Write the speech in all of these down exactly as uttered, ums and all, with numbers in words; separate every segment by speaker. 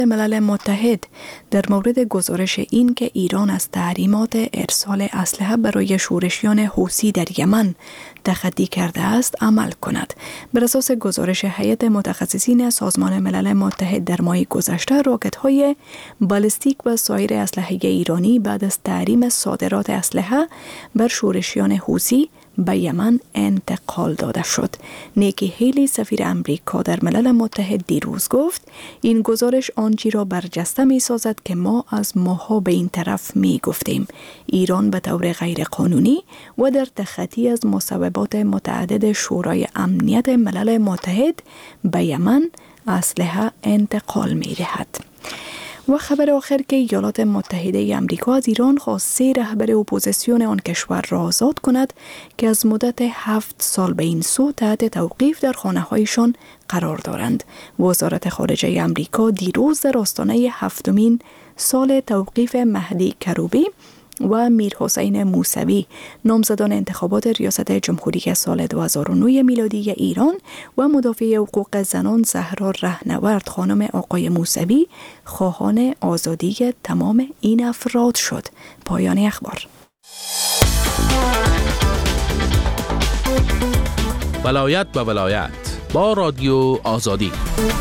Speaker 1: ملل متحد در مورد گزارش این که ایران از تحریمات ارسال اسلحه برای شورشیان حوثی در یمن تخطی کرده است عمل کند. بر اساس گزارش هیئت متخصصین سازمان ملل متحد در ماه گذشته، راکت‌های بالستیک و سایر اسلحه ایرانی بعد از تحریم صادرات اسلحه بر شورشیان حوثی به یمن انتقال داده شد. نیکی هیلی، سفیر امریکا در ملل متحد، دیروز گفت این گزارش آنچی را برجسته می سازد که ما از ماها به این طرف می گفتیم. ایران به طور غیر قانونی و در تخطی از مصوبات متعدد شورای امنیت ملل متحد به یمن اسلحه انتقال می دهد. و خبر آخر که ایالات متحده آمریکا از ایران خواست سه رهبر اپوزیسیون آن کشور را آزاد کند که از مدت هفت سال به این سو تحت توقیف در خانه‌هایشان قرار دارند. وزارت خارجه آمریکا دیروز در آستانه هفتمین سال توقیف مهدی کروبی و میر حسین موسوی، نامزدان انتخابات ریاست جمهوری سال دو هزار و نه میلادی ایران، و مدافع حقوق زنان زهرا رهنورد خانم آقای موسوی خواهان آزادی تمام این افراد شد. پایان اخبار.
Speaker 2: ولایت به ولایت با رادیو آزادی.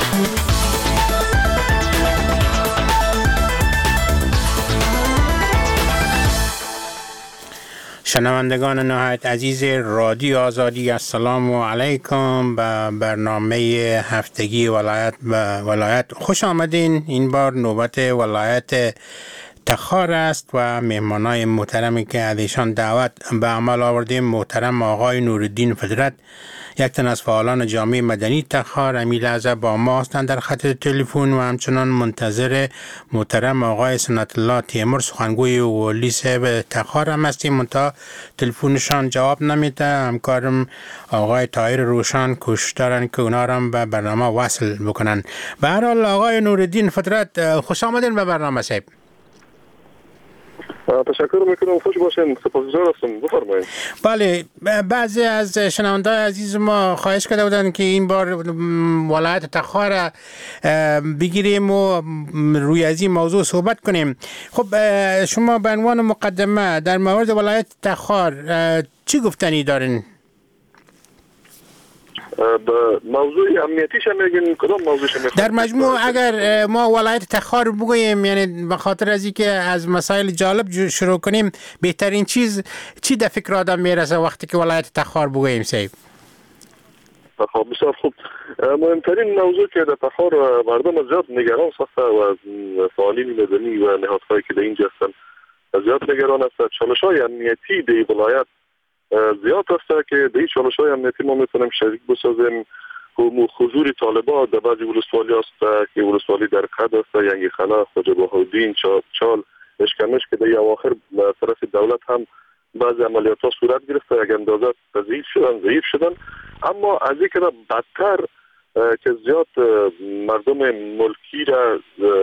Speaker 3: شنوندگان نهایت عزیز رادیو آزادی، السلام علیکم. به برنامه هفتگی ولایت به ولایت خوش آمدین. این بار نوبت ولایت تخار است و مهمانای محترمی که ازشان دعوت به عمل آوردیم، محترم آقای نورالدین فطرت، یک تن از فعالان جامعه مدنی تخار، امی لحظه با ما هستند در خط تلفن، و همچنان منتظر محترم آقای سنت الله تیمور، سخنگوی والی صاحب تخار هم هستیم، منتها تلفنشان جواب نمیده. همکارم آقای طاهر روشن کوشش دارن که اونا هم به برنامه وصل بکنن. به هر حال آقای نورالدین فطرت، خوش آمدین به برنامه صاحب.
Speaker 4: تشکر میکنم، خوش باشین، سپاسگزار هستم، بفرمایید.
Speaker 3: بله، بعضی از شنوندگان عزیز ما خواهش کرده بودن که این بار ولایت تخار بگیریم و روی از این موضوع صحبت کنیم. خب شما به عنوان مقدمه در مورد ولایت تخار چی گفتنی دارین؟
Speaker 4: موضوع امنیتیش هم میگین، کدام موضوعش میگین؟
Speaker 3: در مجموع اگر ما ولایت تخار بگوییم، یعنی به خاطر از اینکه از مسائل جالب شروع کنیم، بهترین چیز چی در فکر آدم میرسه وقتی که ولایت تخار بگوییم صاحب؟
Speaker 4: خب بسیار خوب. مهمترین موضوع که در تخار مردم زیاد نگران ساخته و فعالین مدنی و نهادهایی که در اینجا هستن زیاد نگران است، چالش‌های امنیتی در ولایت زیاد است که در این چالش‌های امنیتی ما میتونیم شریک بسازیم. حضور طالبان در بعضی ولسوالی است که ولسوالی در قد است، ینگی خلا، خواجه بهاءالدین، چال، اشکمش که در اواخر طرف دولت هم بعضی عملیات ها صورت گرفته، یک اندازه ضعیف شدن ضعیف شدن اما از این که بدتر که زیاد مردم ملکی را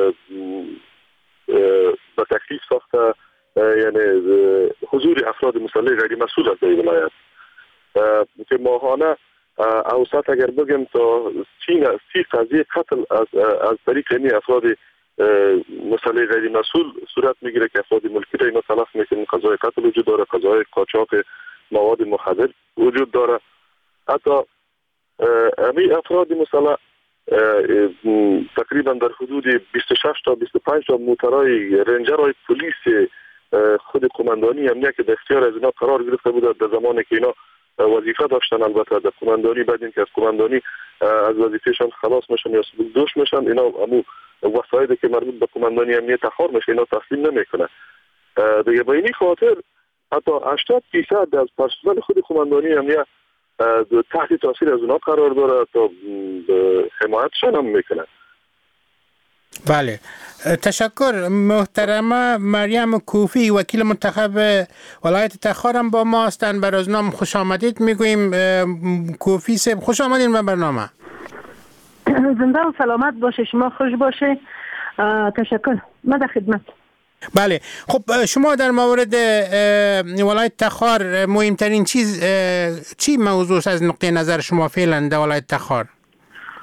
Speaker 4: به تکلیف ساخته، یعنی حضور افراد مسلح غیر مسئول از این ولایت که ماهانه اوسط اگر بگم تا سی قضیه قتل از از طریق این افراد مسلح غیر مسئول صورت میگیره که افراد ملکی را اینا تلف میکنن. قضای قتل وجود داره، قضای قاچاق مواد مخدر وجود داره. حتی امی افراد مسلح تقریبا در حدود بیست و شش تا بیست و پنج تا موترهای رنجرهای پلیس خود قماندانی امنیت که در اختیار از اینا قرار گرفته بود در زمانی که اینا وظیفه داشتن، البته در قماندانی بعد اینکه از قماندانی از وظیفهشان خلاص میشن یا دوش میشن، اینا امو وسایلی که مربوط به قماندانی امنیت تخار میشه اینا تسلیم نمیکنه. دیگه به این خاطر حتی هشتاد درصد از پرسنل خود قماندانی امنیت تحت تاثیر از اونا قرار داره تا حمایتشان هم میکنه.
Speaker 3: بله، تشکر. محترمه مریم کوفی، وکیل منتخب ولایت تخار هم با ما هستند. بر از نام خوش آمدید میگوییم. کوفی صاحب خوش آمدین به برنامه.
Speaker 5: زنده و سلامت باشه، شما خوش باشه. تشکر، من در خدمت.
Speaker 3: بله، خب شما در مورد ولایت تخار مهمترین چیز چی موضوع از نقطه نظر شما فعلا در ولایت تخار؟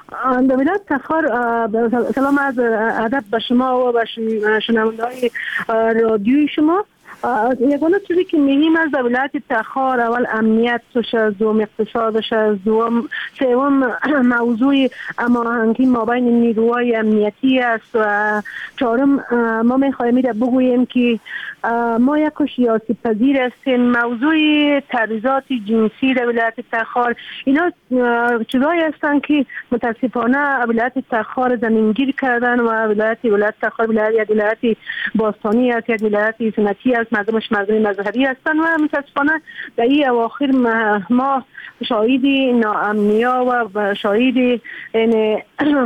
Speaker 5: در ولایت تخار سلام از ادب به شما و به شنونده‌های رادیوی شما. یگانه چیزی که مهم است در ولایت تخار اول امنیت توش است، دوم اقتصادش است، دوم سوم موضوع هماهنگی مابین نیروهای امنیتی است و چهارم ما می‌خواهیم بگوییم که ما یک سیاسی پذیر هستیم. موضوع تبعیضات جنسی در ولایت تخار اینا چیزایی هستند که متاسفانه ولایت تخار زمینگیر کردن و ولایت ولایت تخار ولایت ولایت باستانی است، یک ولایت سنتی است، مردمش مردم مذهبی هستند و متاسفانه در این اواخر ما شاهد ناامنیا و شاهد این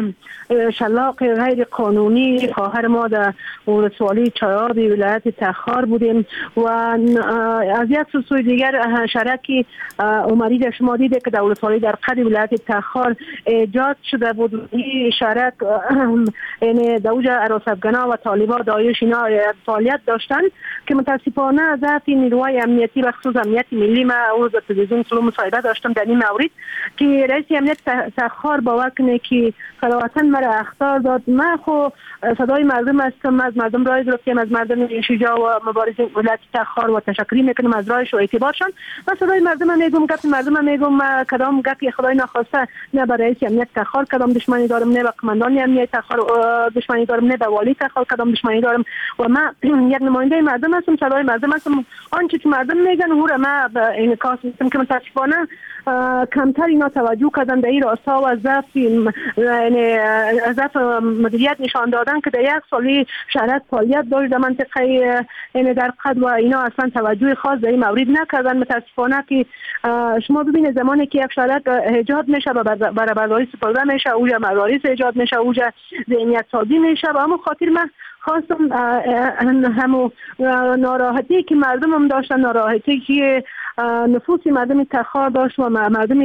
Speaker 5: شلاق غیر قانونی خواهر ما در ولسوالی چایاب ولایت تخار بودیم و از یک سوی دیگر شرکی عمری در شما دیده که در ولسوالی در قد ولایت تخار ایجاد شده بود. این شرک یعنی در اوجه اراسفگنا و طالبا داعش اینا فعالیت داشتن که متاسفانه ذات نیروهای امنیتی و خصوص امنیت ملی ما او در تلویزیون سلو مصاحبه داشتم در این مورد که رئیس امنیت تخار باور کنه که صراحتا مرا اخطار داد. من خو صدای مردم هستم، از مردم رای گرفتم، از مردم شجاع و مبارزین ولایت تخار و تشکری میکنم از رایش و اعتبارشان و صدای مردم میگم گفت مردم میگم کدام گفت خدای نخواسته نه برای رئیس امنیت تخار کدام دشمنی دارم، نه به قماندان امنیت تخار دشمنی دارم، نه به والی تخار کدام دشمنی دارم و من یک نماینده مردم هستم، صدای مردم هستم. آنچه که مردم میگن هو را من به انعکاس میکنم که متاسفانه کمتر اینا توجه کردن در این راستا و ضعف یعنی ضعف مدیریت نشان دادن که در یک سالی شرکت فعالیت داشت در منطقه یعنی در قد و اینا اصلا توجه خاص در این مورد نکردن. متاسفانه که شما ببینید زمانی که یک شرکت ایجاد میشه و برای برداری سپرده میشه اوجا مدارس ایجاد میشه اوجا ذهنیت سازی میشه و همون خاطر من خواستم همون ناراحتی که مردم هم داشتن، ناراحتی که نفوس مردم تخار داشت و مردم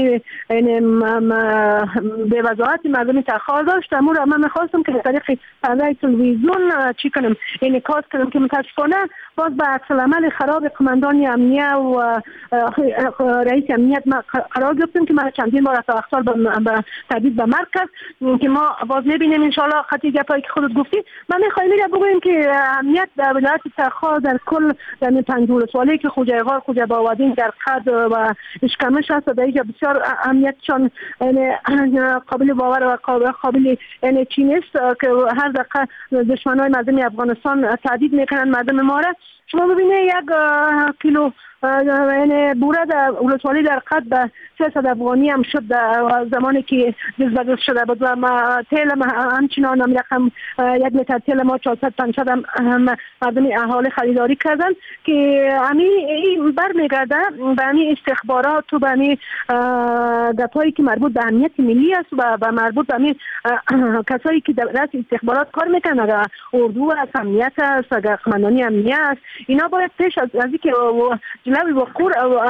Speaker 5: به وضاحت مردم تخار داشت امور من میخواستم که طریق پرده تلویزیون چی کنم انعکاس کنم که متاسفانه باز به عکس العمل خراب قماندان امنیه و رئیس امنیت ما قرار گرفتیم که ما چندین بار اخطار به تهدید به مرگ کرد که ما باز میبینیم ان شاء الله خطی گپایی که خودت گفتی. من میخوایم میره بگویم که امنیت در ولایت تخار در کل در پنج ولسوالی که خوجه غار خوجه باودین در قد و اشکمش هست در اینجا بسیار امنیتشان قابل باور و قابل یعنی چی نیست که هر دقیقه دشمنای مردم افغانستان تهدید میکنن مردم ما را. شما ببینید یک کیلو یعنی بوره در ولسوالی در قد به سیصد افغانی هم شد زمانی که جذب شده بود و ما تیل همچنان هم رقم یک متر تیل ما چهارصد پنجصد هم مردم اهالی خریداری کردن که همین برمیگرده به همین استخبارات و به همین گپایی که مربوط به امنیت ملی است و به مربوط به همین کسایی که در رأس استخبارات کار میکنن، اگر اردو است، امنیت است، اگر قماندانی امنیت است، اینا باید پیش از اینکه جلوی وقوع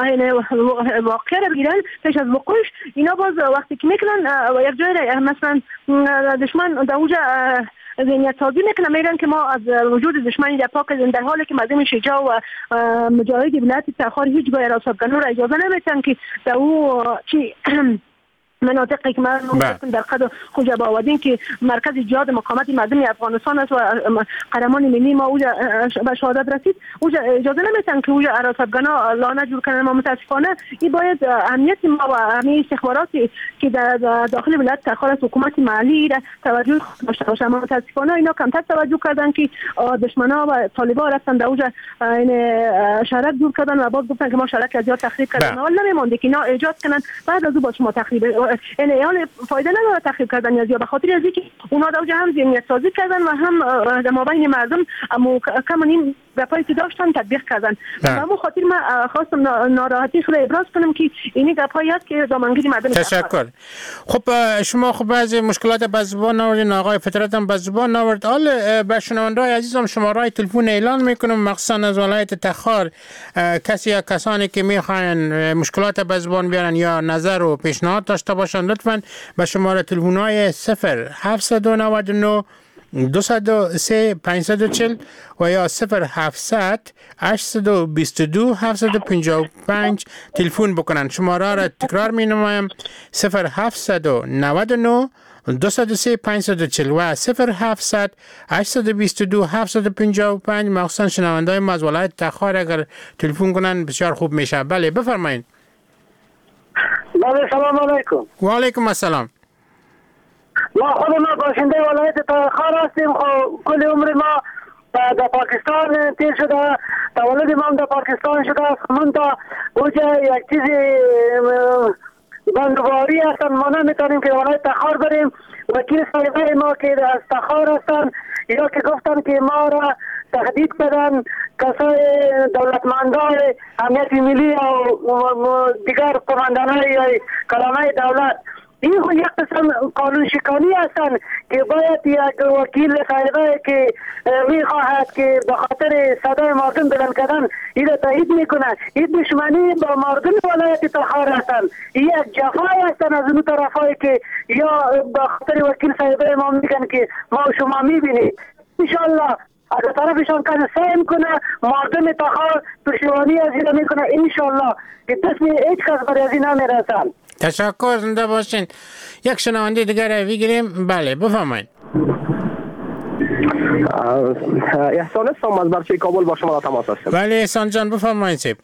Speaker 5: واقع را بگیرن پیش از وقوعش اینا باز وقتی که میکنن یک جای مثلا دشمن در اوجه ذهنیت سازی میکنن میگن که ما از وجود دشمنی در پاک در حالی که مردم شجاع و مجاهد ولایت تخار هیچ گاه اراسفگنو را اجازه نمیدن که در او چی مناطقی که من در قد خوجه باودین که مرکز جهاد مقاومت مردم افغانستان است و قهرمان ملی ما اوجا به شهادت رسید اوجا اجازه نمیدن که اوجا اراسفگنا لانه جور کنن. ما متاسفانه این باید امنیت ما و همه استخباراتی که در داخل ولایت تخار است حکومت محلی را توجه داشته باشه. ما متاسفانه اینا کمتر توجه کردن که دشمنا و طالبا رفتن در اوجا این شرک جور کردن و باز گفتن که ما شرک از یاد تخریب کردن. حالا نمیمونده که اینا ایجاد کنن بعد از او با شما تخریب یعنی حال فایده نداره تخریب کردن از یا به خاطر از اینکه اونا در هم ذهنیت سازی کردن و هم در مابین مردم کم این گپایی که داشتن تطبیق کردن. به همون خاطر من خواستم ناراحتی خود ابراز کنم که این گپایی است که دامنگیری مردم.
Speaker 3: تشکر. خب شما خب بعضی مشکلات به زبان آوردین، آقای فطرت هم به زبان آورد. حال به شنونده‌های عزیزم شماره تلفن اعلان میکنم مخصوصا از ولایت تخار کسی یا کسانی که میخواین مشکلات به زبان بیارن یا نظر و پیشنهاد داشته باشن لطفاً به شماره تلفن‌های صفر هفت نه نه دویست و سه پانصد و چهل و یا صفر هفتصد هشتصد و بیست و دو هفتصد و پنجاه و پنج تلفن بکنن. شماره را تکرار می نمایم: صفر هفتصد و نود و نه دویست و سه پانصد و چهل و صفر هفتصد هشتصد و بیست و دو هفتصد و پنجاه و پنج. مخصوصا شنونده‌های ما از ولایت تخار اگر تلفن کنن بسیار خوب میشه. بله بفرمایید.
Speaker 6: بله سلام علیکم.
Speaker 3: و علیکم السلام.
Speaker 6: ما خود ما باشنده ولایت تخار هستیم. کل عمر ما در پاکستان تیر شده، تولد ما در پاکستان شده است. من تا اوجه یک چیز بندواری هستن، ما نمیتونیم که ولایت تخار بریم. وکیل صاحبه ما که از تخار هستن یا که گفتن که ما را تهدید کردن کسای دولتمندان امنیت ملی و دیگر قماندانای کلمه دولت. این خو یک قسم قانون شکنی هستند که باید یک وکیل صاحبه که میخواهد که به خاطر صدای مردم بلند کردن این را تایید میکنه. این دشمنی با مردم ولایت تخار هستند. این یک جفای هستند از اون طرفایی که یا به خاطر وکیل صاحبه ما میگن که ما شما میبینید. انشالله از طرفشان کنه سعی کنه مردم تخار پشیمانی از این میکنه انشالله که دست هیچ کس برای از این نمیرسن.
Speaker 3: تشکر، زنده باشین. یک شنونده دیگر رو بگیریم. بله بفرمایید.
Speaker 7: احسان هستم از برچه کابل با شما تماس هستم.
Speaker 3: بله احسان جان بفرمایید. سیب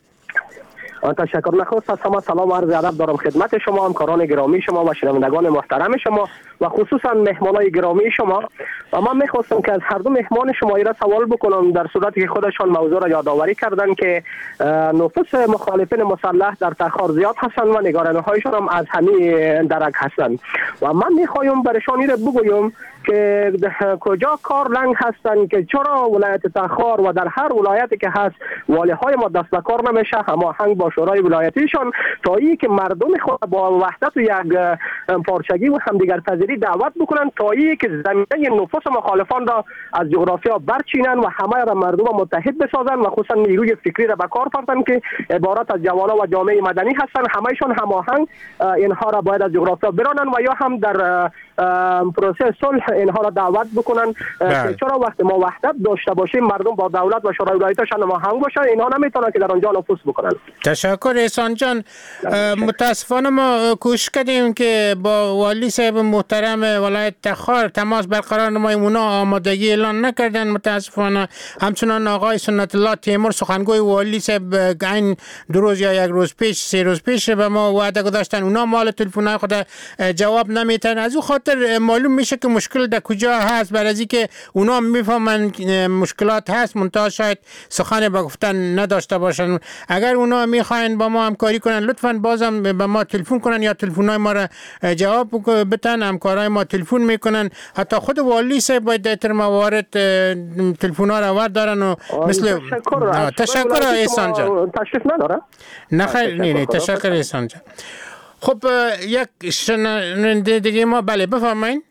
Speaker 7: تشکر. نخست از همه سلام و عرض ادب دارم خدمت شما، همکاران گرامی شما و شنوندگان محترم شما و خصوصا مهمانای گرامی شما. و من میخواستم که از هر دو مهمان شما را سوال بکنم در صورتی که خودشان موضوع را یادآوری کردن که نفوس مخالفین مسلح در تخار زیاد هستند و نگرانی‌هایشان هم از همین درک هستند. و من میخوایم برشان را بگویم که کجا کار لنگ هستند که چرا ولایت تخار و در هر ولایتی که هست والی های ما دست به کار نمیشه هماهنگ با شورای ولایتیشان تا ای که مردم خود با وحدت و یک پارچگی و همدیگر پذیری دعوت بکنن تا ای که زمینه نفوس مخالفان را از جغرافیا برچینن و همه را مردم متحد بسازن و خصوصا نیروی فکری را به کار بردن که عبارت از جوانان و جامعه مدنی هستند. همهشان هماهنگ اینها را باید از جغرافیا برانن و یا هم در پروسه صلح اینها را دعوت بکنن که چرا وقتی ما وحدت داشته باشیم مردم با دولت و شورای ولایتشان هماهنگ باشن، اینها نمیتونن که در آنجا نفوذ بکنن.
Speaker 3: تشکر احسان جان. متاسفانه ما کوشش کردیم که با والی صاحب محترم ولایت تخار تماس برقرار نماییم، اونا آمادگی اعلان نکردن متاسفانه. همچنان آقای سنت الله تیمور سخنگوی والی صاحب این دو روز یا یک روز پیش سه روز پیش به ما وعده گذاشتن اونا مال تلفن‌های خود جواب نمیتن. از او خاطر معلوم میشه که مشکل در کجا هست، برای اینکه اونا میفهمن مشکلات هست منتها شاید سخن به گفتن نداشته باشن. اگر اونا میخواین با ما همکاری کنن لطفاً بازم به ما تلفن کنن یا تلفن‌های ما را جواب بدن. همکارای ما تلفن میکنن، حتی خود والی صاحب باید در تر موارد تلفن‌ها را ور دارن و مثل
Speaker 7: تشکر.
Speaker 3: تشکر احسان جان.
Speaker 7: تشریف نداره؟
Speaker 3: نه خیر نه نه تشکر احسان جان. خب یک شنونده دیگه ما. بله بفرمایید.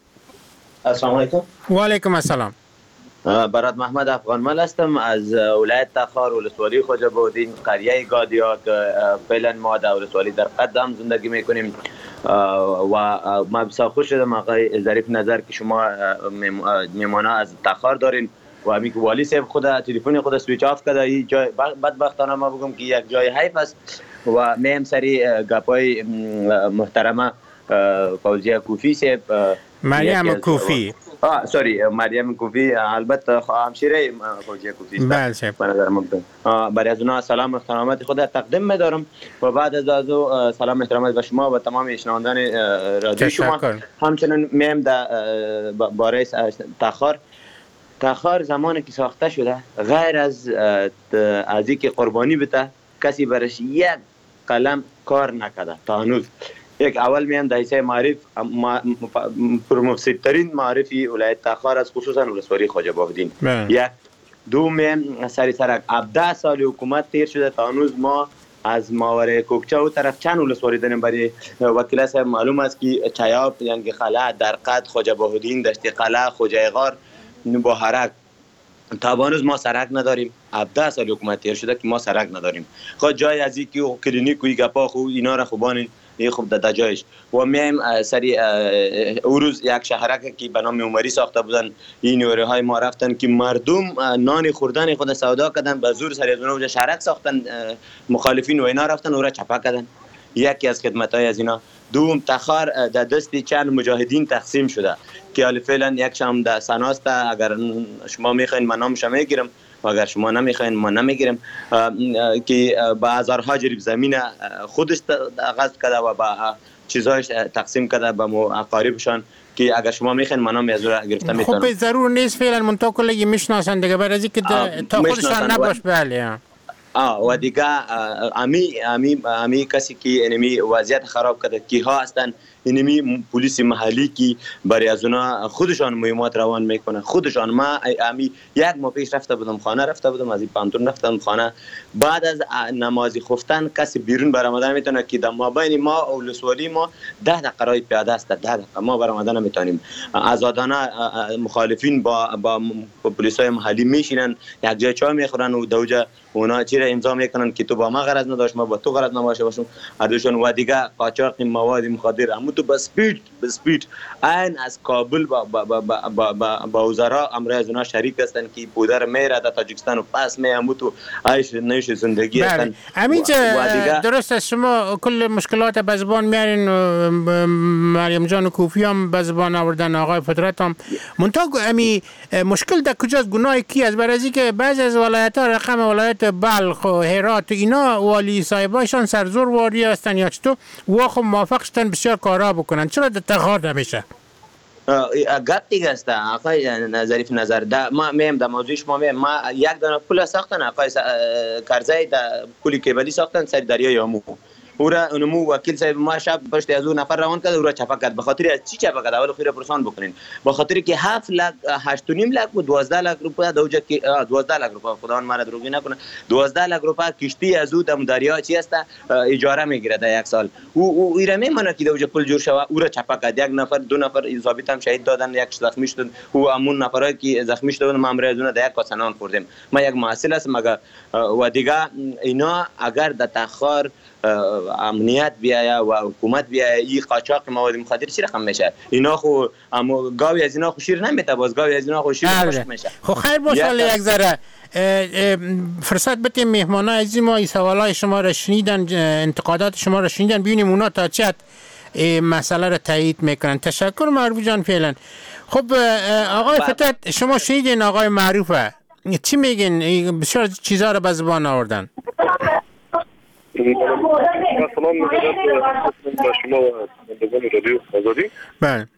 Speaker 8: السلام علیکم.
Speaker 3: و علیکم السلام.
Speaker 8: برات محمد افغانمل هستم از ولایت تخار ولسوالی خواجه به‌الدین قریه گادیا که فعلا ما در ولسوالی در قدم زندگی میکنیم و ما بسیار خوش شدم آقای ظریف نظر که شما میمانا از تخار دارین و همین که والی صاحب خود تلفن خود سویچ آف کرده. این جای بدبختانه ما بگم که یک جای حیف است و میم سری گپای محترمه فوزیه کوفی صاحب
Speaker 3: مریم کوفی
Speaker 8: آه سوری مریم کوفی البته همشیره فوزیه کوفی است.
Speaker 3: بله صاحب
Speaker 8: برادر ممتن. برای از اونها سلام و احترامات خود تقدیم می‌دارم و بعد از او سلام احترامات به شما و تمام شنوندگان رادیو شما. همچنین میم در باره تخار تخار زمانی که ساخته شده غیر از از اینکه قربانی بده کسی برش یک قلم کار نکرده تا هنوز. یک اول میان در حیث معرف پرمفسدترین معرفی ولایت تخار از خصوصا ولسوالی خواجه به‌الدین. یک دو میان سری سرک هفده سال حکومت تیر شده تا هنوز ما از ماوره کوکچه و طرف چند ولسوالی داریم. برای وکیل صاحب معلوم است که چیاب یعنی خلا در قد خواجه به‌الدین دشت قلعه خوجه غار با حرک تا هنوز ما سرک نداریم. هفده سال حکومت تیر شده که ما سرک نداریم. خود جای از اینکه کلینیک و گپا خو اینا را خوبان این خوب در جایش و میایم سری او روز یک شهرک که به نام عمری ساخته بودن این نیروهای های ما رفتن که مردم نان خوردن خود سودا کردن به زور سری از اونجا شهرک ساختن مخالفین و اینا رفتن او را چپه کردن. یکی از خدمت‌های از اینا. دوم تخار در دست چند مجاهدین تقسیم شده که حالا فعلا یک شام در سناست. اگر شما میخواین من نامش میگیرم و اگر شما نمیخواین ما نمیگیرم که با هزارها جریب زمین خودش غصب کرده و با چیزایش تقسیم کرده به اقاربشان که اگر شما میخواین من نام از اون گرفته میتونم.
Speaker 3: خب ضرور نیست فعلا منطقه کلی میشناسن دیگه برای اینکه تا خودشان نباش. بله
Speaker 8: آه و دیگه امی امی امی کسی که انمی وضعیت خراب کرده کی ها هستن انمی پلیس محلی که برای از اونا خودشان مهمات روان میکنه خودشان. ما امی یک ماه پیش رفته بودم خانه رفته بودم از این پانتون رفتم خانه بعد از نماز خفتن کسی بیرون برآمدن میتونه که در مابین ما و ولسوالی ما ده دقیقه راه پیاده است. ده دقیقه ما برآمدن نمیتونیم. آزادانه مخالفین با با پلیسای محلی میشینن یک جای چای میخورن و دوجا اونا چیره امضا میکنن که تو با ما غرض نداشت ما با تو غرض نباشه باشم ادوشون و دیگه قاچاق مواد مخدر اما تو با سپید با سپید این از کابل با با با با با, با وزرا امر از اونا شریک هستن که بودر میره در تاجیکستان و پس میامو تو عیش نوش زندگی هستن.
Speaker 3: همین درست است. شما کل مشکلات به زبان میارین مریم جان کوفی هم به زبان آوردن آقای فطرت هم منتها امی مشکل در کجاست گناه کی است؟ برای که بعضی از ولایت ها رقم ولایت بلخ و هرات اینا والی صاحبایشان سرزور واری هستن یا چطور و خب موافق شدن بسیار کارا بکنن چرا در تخار نمیشه؟
Speaker 8: گپ دیگه است آقای ظریف نظر دا ما میم در موضوع شما میم ما یک دانه پول ساختن آقای کرزی در پولی کیبلی ساختن سر دریای آمو او را اونمو وکیل صاحب ما شب پشت از اون نفر روان کرد او را چپه کرد. به خاطر از چی چپه کرد؟ اول خیره پرسان بکنین. به خاطر که هفت لک هشت و نیم لک و دوازده لک روپیه دوجا که دوازده لک روپیه خدا مرا دروغی نکنه دوازده لک روپیه کشتی از او در دریا چی است اجاره میگیره در یک سال. او او ایره میمونه که دوجا پول جور شوه او را چپه کرد. یک نفر دو نفر ضابط هم شهید دادن یک زخمی شد. او همون نفرایی که زخمی شدن ما امروز اون در یک کاسه نان خوردیم. ما یک مسئله است مگه و دیگه اینا اگر در تخار امنیت بیاید و حکومت بیاید این قاچاق مواد مخدر چی رقم میشه؟ اینا خو اما گاوی از اینا خو شیر نمیته باز گاوی از اینا خو شیر خشک میشه.
Speaker 3: خب خیر باشه یک ذره فرصت بدیم مهمانای عزیز ما این سوالای شما را شنیدن انتقادات شما را شنیدن ببینیم اونا تا چه مسئله را تایید میکنن. تشکر معروف جان فعلا. خب آقای فتح شما شنیدین آقای معروفه چی میگین؟ بسیار چیزا را به زبان آوردن.
Speaker 4: سلام می‌کنم به شما و بندگان رادیو آزادی.
Speaker 3: بله.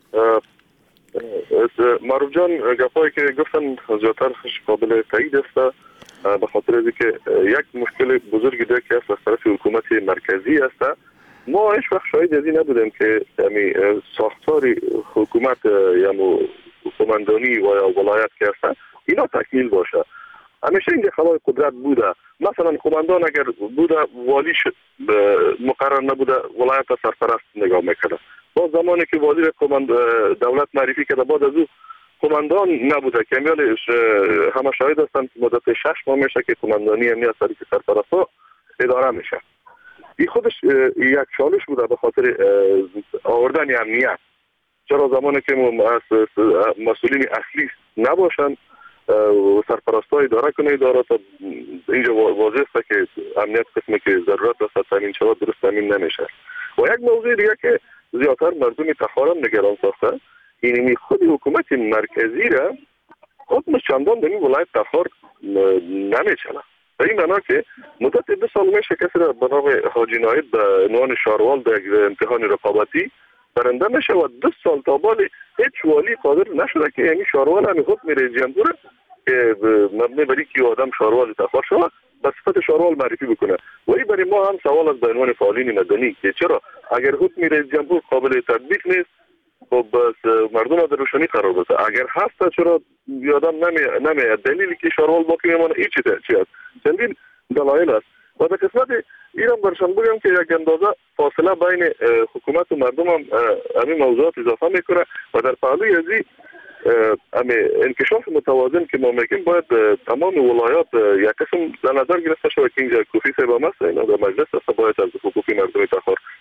Speaker 4: معروف جان گپایی که گفتن زیادتر قابل تایید است به خاطر اینکه یک مشکل بزرگی دیگه که است از طرف حکومت مرکزی است. ما هیچ وقت شاهد از این نبودیم که یعنی ساختار حکومت یا قماندانی و یا ولایت که است اینا تکمیل باشه. همیشه این خلای قدرت بوده. مثلا قماندان اگر بوده والی مقرر نبوده ولایت سرپرست نگاه میکنه. با زمانی که والی قماند دولت معرفی کرده بعد از او قماندان نبوده که میالش همه شاهد هستن که مدت شش ماه میشه که قماندانی امنیت سری که سرپرست ها اداره میشه. این خودش یک چالش بوده به خاطر آوردن امنیت. چرا زمانی که مسئولین اصلی نباشن سرپرستای اداره کنه اداره تا اینجا واضح است که امنیت قسمی که ضرورت است تامین شود درست تامین نمیشه. و یک موضوع دیگه که زیادتر مردم تخار نگران ساخته اینمی خود حکومت مرکزی را خودش چندان در این ولایت تخار نمیچنه. به این معنا که مدت دو سال میشه کسی را به نام حاجی نایب به عنوان شاروال در امتحان رقابتی برنده میشه و دو سال تا بعد هیچ والی قادر نشده که یعنی شاروال همی خود میره جمهوره که مبنی بری که آدم شاروال تخار شود به صفت شاروال معرفی بکنه. و این برای ما هم سوال از به عنوان فعالین مدنی که چرا اگر خود میره جمهور قابل تطبیق نیست خب مردم در روشنی قرار بده. اگر هست چرا آدم نمی نمی دلیلی که شاروال باقی میمونه هیچ چی است. چندین دلایل است. و در قسمت ایران برشان بگم که یک اندازه فاصله بین حکومت و مردم هم همین موضوعات اضافه میکنه و در پهلوی ازی انکشاف متوازن که ما میگیم باید تمام ولایات یک قسم در نظر گرفته شود که اینجا کوفی صاحب هم است اینا در مجلس است باید از حقوق مردم تخار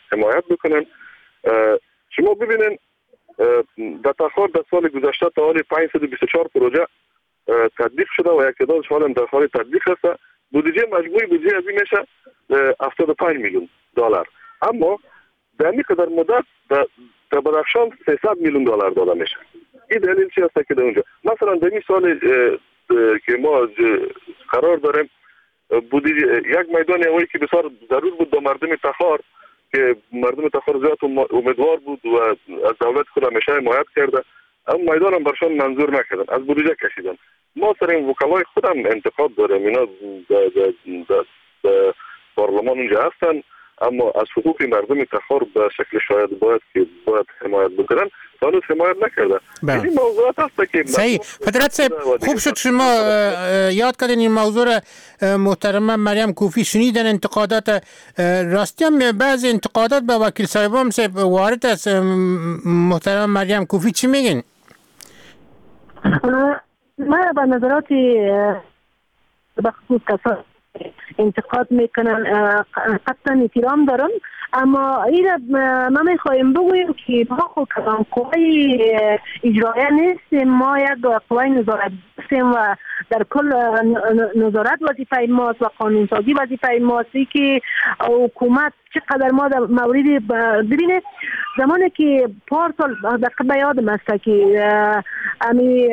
Speaker 4: حمایت بکنن. شما ببینید در تخار در سال گذشته تا حال پانصد و بیست و چهار پروژه تطبیق شده و یک تعدادش حالا در حال تطبیق است. بودجه مجموعی بودجه از این میشه هفتاد و پنج میلیون دلار، اما در این قدر مدت در بدخشان سیصد میلیون دلار داده میشه. این دلیل چی است که در اونجا مثلا در این سال که ما قرار داریم بودجه یک میدان هوایی که بسیار ضرور بود به مردم تخار که مردم تخار زیاد امیدوار بود و از دولت خود همیشه حمایت کرده، اما میدان هم برشان منظور نکردن، از بودجه کشیدن. ما سر این وکلای خودم انتقاد داریم، اینا در پارلمان اونجا هستن اما از حقوق مردم تخار به شکل شاید باید که باید حمایت بکنن هنوز حمایت نکرده. این موضوعات هست که
Speaker 3: صحیح. فطرت صاحب خوب شد شما یاد کردین این موضوع را. محترمه مریم کوفی شنیدن انتقادات، راستی هم بعض انتقادات به وکیل صاحبام صاحب وارد است. محترمه مریم کوفی چی میگین؟
Speaker 5: من به نظراتی بخصوص کسا انتقاد میکنن قطعا احترام دارم، اما این ما میخوایم بگوییم که ما خود کدام قوی اجرایی نیستیم، ما یک قوی نظارت هستیم و در کل نظارت وظیفه ماست و قانونسازی وظیفه ماست که حکومت چقدر ما در موردی ببینه. زمانی که پارسال دقیقا یادم است که امی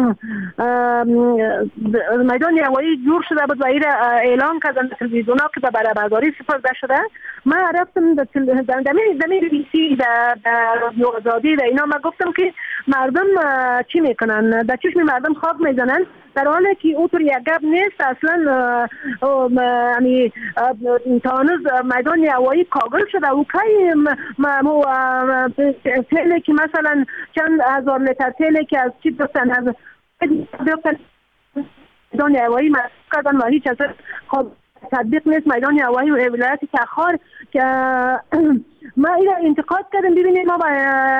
Speaker 5: میدان هوایی جور شده بود و این اعلان کردن تلویزیون ها که به برابرداری سپرده شده. من رفتم در دمی بی سی در رادیو آزادی در اینا ما گفتم که مردم چی میکنن، در چشم مردم خواب میزنن در حالی که اوتر یک گپ نیست اصلا. یعنی تا هنوز میدان هوایی کاغل شده و که تیلی که مثلا چند هزار لیتر تیلی که از چی دستن از میدان هوایی مصرف کردن و هیچ از خب تطبیق نیست. میدان هوایی ولایت تخار که ما این انتقاد کردیم. ببینید ما با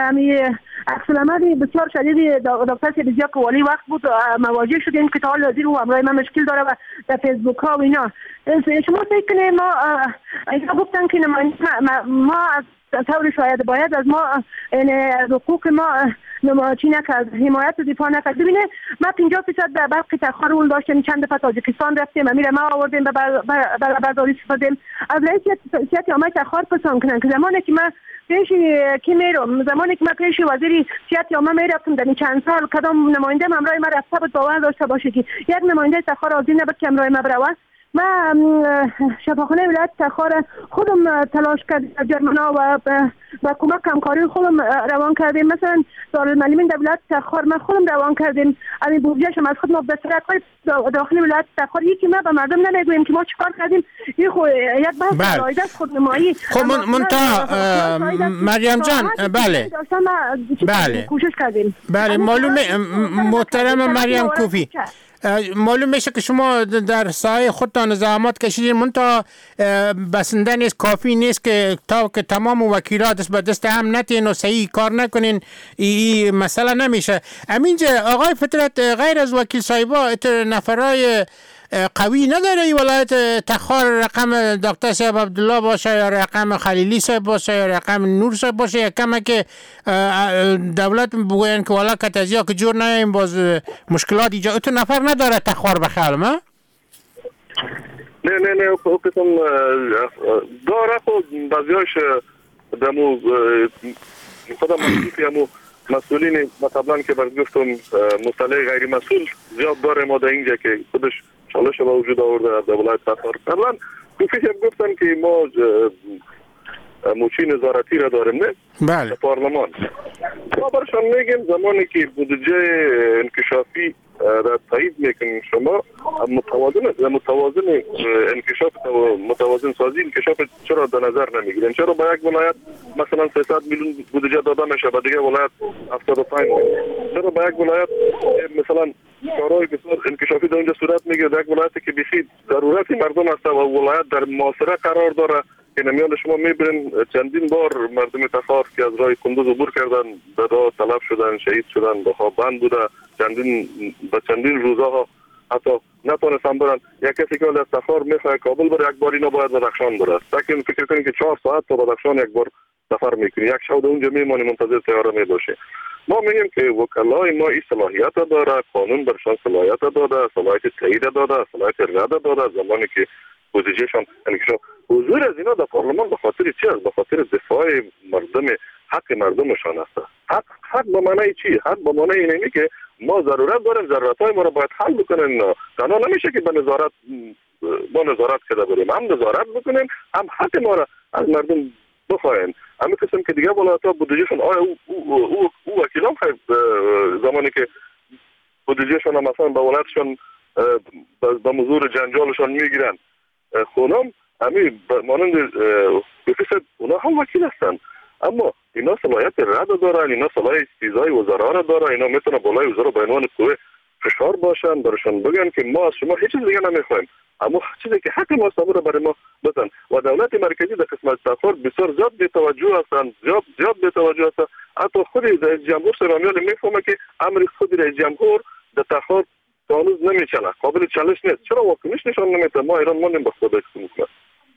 Speaker 5: عکس العمل بسیار شدید دکتر سیبزیا که والی وقت بود مواجه شدیم که تا حال حاضر و همراه ما مشکل داره و در فیسبوک ها و اینا. شما فکر کنید ما اینا گفتن که ما از طور شاید باید از ما از حقوق ما چی نکرد، حمایت و دفاع نکرد. ببینه ما پنجاه درصد در برق تخار اول داشتیم، چند دفعه تاجیکستان رفتیم، امیر ما آوردیم به برابرداری سپردیم. از رئیس سیاست عامه تخار پسند کنن که زمانی که ما پیش کی میرم، زمانی که ما پیش وزیر سیاست عامه میرفتم در این چند سال کدام نماینده همراه ما رفته بود باور داشته باشه که یک نماینده تخار حاضر نبود که همراه ما بروه. ما شفاخانه ولایت تخار خودم تلاش کردیم جرمنا و با کمک همکاری خودم روان کردیم. مثلا دارالمعلمین در ولایت تخار ما خودم روان کردیم. این بودجه شما از خود ما بسرعت داخل ولایت تخار یکی ما به مردم نمیگوییم که ما چیکار کردیم. این خو یک بحث رایده است خودنمایی.
Speaker 3: خب منتها مریم جان بله بله
Speaker 5: کوشش کردیم.
Speaker 3: بله معلومه محترم مریم کوفی، معلوم میشه که شما در سایه خودتان زحمات کشیدین، منتها بسنده نیست، کافی نیست که تا که تمام وکیلات دست به دست هم نتین و صحیح کار نکنین این مسئله نمیشه. همینجا آقای فطرت غیر از وکیل صاحبا نفرای قوی نداره این ولایت تخار؟ رقم دکتر صاحب عبدالله باشه یا رقم خلیلی صاحب باشه یا رقم نور صاحب باشه، یا کمه که دولت بگوین که والا کتازیا که جور نهیم باز مشکلات ایجا اتو نفر نداره تخار بخیال ما؟
Speaker 4: نه نه نه او قسم داره خود بعضیاش دمو خودم مسئولی همو مسئولین مثلا که برد گفتم مصطلح غیر مسئول زیاد داره ما در اینجا که خودش چالش با وجود آورده در ولایت تخار. قبلا کوفی هم گفتن که ما موچی نظارتی را داریم نه؟
Speaker 3: بله.
Speaker 4: پارلمان ما برشان میگیم زمانی که بودجه انکشافی را تایید میکنیم شما متوازن متوازن انکشاف متوازن سازی انکشاف چرا در نظر نمیگیرن؟ چرا با یک ولایت مثلا سیصد میلیون بودجه داده میشه با دیگه ولایت هفتاد و پنج؟ چرا با یک ولایت مثلا کارهای بسیار انکشافی در اونجا صورت میگیره در یک ولایتی که بسیار ضرورتی مردم هست و ولایت در محاصره قرار داره که نمیان شما میبینین چندین بار مردم تخار که از راه کندوز عبور کردن در راه تلف شدن، شهید شدن، به خواب بند بوده، چندین با چندین روزها حتی نتونستن برن. یک کسی که از تخار میخواد کابل بره یک بار اینا باید بدخشان بره. تاکین فکر کنید که چهار ساعت تا بدخشان یک بار سفر میکنی، یک شب اونجا میمونی منتظر طیاره میباشه. ما میگیم که وکلای ما این صلاحیت داره، قانون برشان صلاحیت داده، صلاحیت تایید داده، صلاحیت رد داده. زمانی که بودجهشان یعنی که حضور از اینا در پارلمان به خاطر چی است؟ به خاطر دفاع مردم، حق مردمشان است. حق حق به معنی چی؟ حق به معنی اینه که ما ضرورت داریم ضرورت‌های ما رو باید حل بکنیم. تنها نمیشه که به نظارت ما نظارت کرده بریم، هم نظارت بکنیم هم حق ما را از مردم بخواین. همین قسم که دیگه ولایت‌ها بودجهشون آیا او او او, او وکیلان خیلی زمانی که بودجهشون مثلا به ولایتشون به مزور جنجالشون میگیرن خونم همین مانند بفیست اونا هم وکیل هستن، اما اینا صلاحیت رد دارن، اینا صلاحیت استیضای وزرا را دارن. اینا میتونن بالای وزرا به عنوان قوه فشار باشن، برشان بگن که ما از شما هیچ چیز دیگه نمیخوایم، اما چیزی که حق ما است برای ما بدن. و دولت مرکزی در قسمت تخار بسیار زیاد بی‌توجه هستند، زیاد زیاد بی‌توجه هستند. حتی خود رئیس جمهور سرامیان میفهمه که امر خود رئیس جمهور در تخار هنوز نمیچله، قابل چالش نیست. چرا واکنش نشان نمیده؟ ما ایران مانیم به خود حکومت.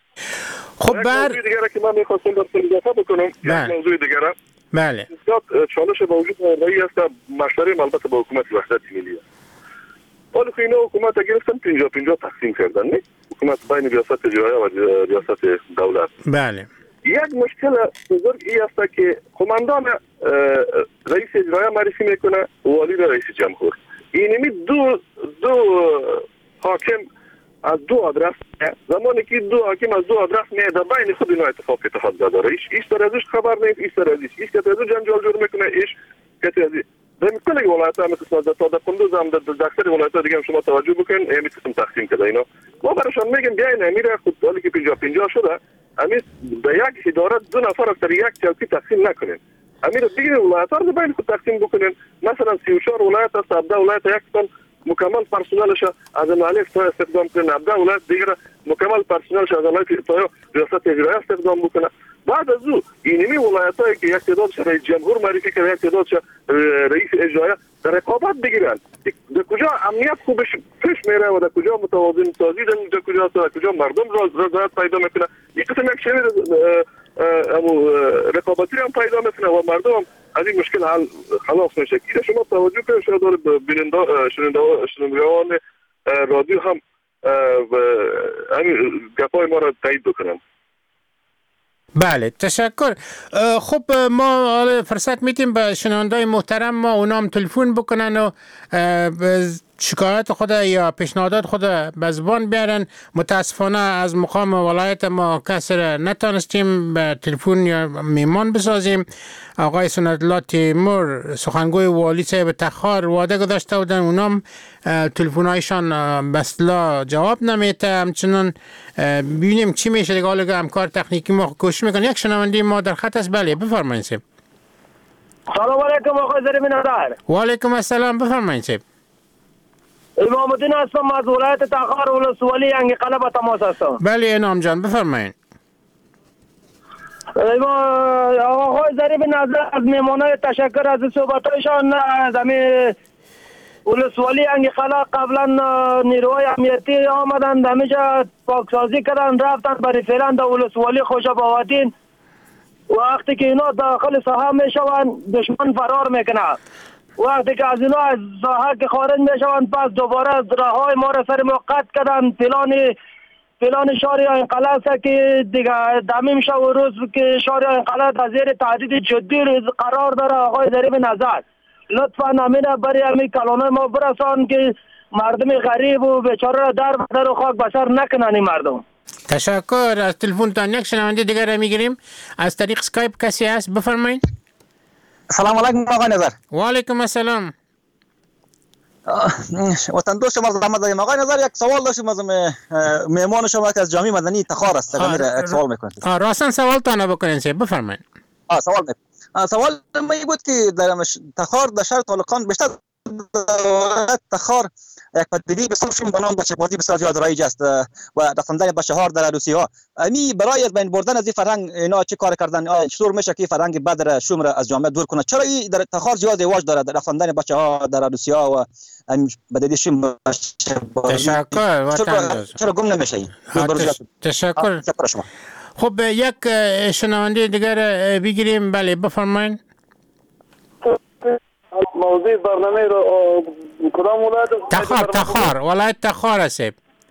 Speaker 2: خب بر
Speaker 4: موضوع دیگه که من میخواستم در اضافه بکنم، یک موضوع دیگه
Speaker 2: بله
Speaker 4: زیاد چالش با وجود رایی است مشورت البته با حکومت وحدت ملی. ولی خب اینا حکومت گرفتن پنجاه پنجاه تقسیم کردن، نه حکومت بین ریاست اجرایی و ریاست دولت.
Speaker 2: بله
Speaker 4: یک مشکل بزرگ این است که قماندان رئیس اجرایی معرفی میکنه والی رئیس جمهور. اینمی دو دو حاکم از دو آدرس، زمانی که دو حاکم از دو آدرس میاد بین خود اینا اتفاق اتحاد داره، ایش ایش در ازش خبر نیست، ایش در ازش ایش که از جنجال جور میکنه، ایش که از در کل ولایت‌ها هم قسمت تا در قندوز هم در اکثر ولایت‌ها دیگه شما توجه بکنید همین قسم تقسیم کرده اینا. ما براشون میگیم بیاین امیر خود حالی که پنجاه پنجاه شده همین به یک اداره دو نفر اکثر یک چوکی تقسیم نکنین. امیر دیگه ولایت‌ها رو بین خود تقسیم بکنین. مثلا سی و چهار ولایت است، هفده ولایت یک تن مکمل پرسنلش از مالی استفاده کنه، هفده ولایت دیگه مکمل پرسنلش از مالی ریاست اجرایی استفاده بکنه. بعد از او اینمی ولایت‌هایی که یک تعدادش رئیس جمهور معرفی کرده، یک تعدادش رئیس اجرایی در رقابت بگیرن. در کجا امنیت خوبش پیش میره و در کجا متوازن سازی در کجا در کجا مردم رضایت پیدا میکنه. این قسم یک شعر امو رقابتی هم پیدا میکنه و مردم هم از این مشکل حل خلاص میشه. که شما توجه کنید شاید داره بیننده شنوندگان رادیو هم همین گپای ما را تایید بکنن.
Speaker 2: بله تشکر. خب ما فرصت میتیم به شنوندای محترم ما اونام تلفن بکنن و شکایت خود یا پیشنهادات خود به زبان بیارن. متاسفانه از مقام ولایت ما کسی را نتونستیم به تلفن یا میمان بسازیم. آقای سنت‌الله تیمور سخنگوی والی صاحب تخار وعده گذاشته بودن، اونام تلفن‌هایشان بسلا جواب نمیده. همچنان ببینیم چی میشه دیگه. حالا همکار تکنیکی ما کوشش میکنه. یک شنونده ما در خط است. بله بفرمایید صاحب.
Speaker 9: سلام علیکم آقای زریب نظر.
Speaker 2: و علیکم السلام، بفرمایید صاحب.
Speaker 9: امام الدین هستم از ولایت تخار ولسوالی انگی قلعه به تماس هستم.
Speaker 2: بله انعام جان بفرمایید.
Speaker 9: آقای زریب نظر از میمانای تشکر از صحبتایشان. از همین ولسوالی انگی قلعه قبلا نیروهای امنیتی آمدن دمیجا پاکسازی کردن رفتن برای فعلا در ولسوالی خوشاب آوردین. وقتی که اینا داخل ساحه میشون دشمن فرار میکنه. وقتی که از اینا از ساحه که خارج میشوند پس دوباره راههای ما را سر موقت کردن. پلان پلان شهر انقلاب است که دیگه دمیم شب و روز که شهر انقلاب در زیر تهدید جدی قرار داره. آقای زریب نظر لطفا امینه برای همین کلانای ما برسان که مردم غریب و بیچاره را در بدر و خاک بسر نکنن این مردم.
Speaker 2: تشکر. از تلفن تان یک شنونده دیگر را میگیریم. از طریق اسکایپ کسی هست؟ بفرمایید.
Speaker 10: سلام علیکم آقای نظر.
Speaker 2: و علیکم السلام.
Speaker 10: وطن دوست شما زحمت داریم. آقای نظر یک سوال داشتیم از مهمان شما که از جامعه مدنی تخار است. یک سوال میکنید.
Speaker 2: آ راستن سوال تان بکنید بفرمایید.
Speaker 10: آ سوال می. سوال می بود که در تخار در شهر طالقان بیشتر تخار یک پدیده بسیار شوم به نام بچه‌بازی بسیار زیاد رایج است و رفتن بچه‌ها در عروسی ها. امی برای از بین بردن از این فرهنگ اینا چه کار کردن؟ چطور میشه که فرهنگ بد را شوم را از جامعه دور کنه؟ چرا این در تخار زیاد رواج داره رفتن بچه‌ها در عروسی ها و بدیده شوم؟
Speaker 2: تشکر
Speaker 10: وطن چرا گم نمیشه این؟
Speaker 2: تشکر.
Speaker 10: شما.
Speaker 2: خب یک شنونده دیگر بگیریم. بله بفرمایید.
Speaker 9: موضوع برنامه رو کدام ولایت؟
Speaker 2: تخار تخار ولایت تخار است.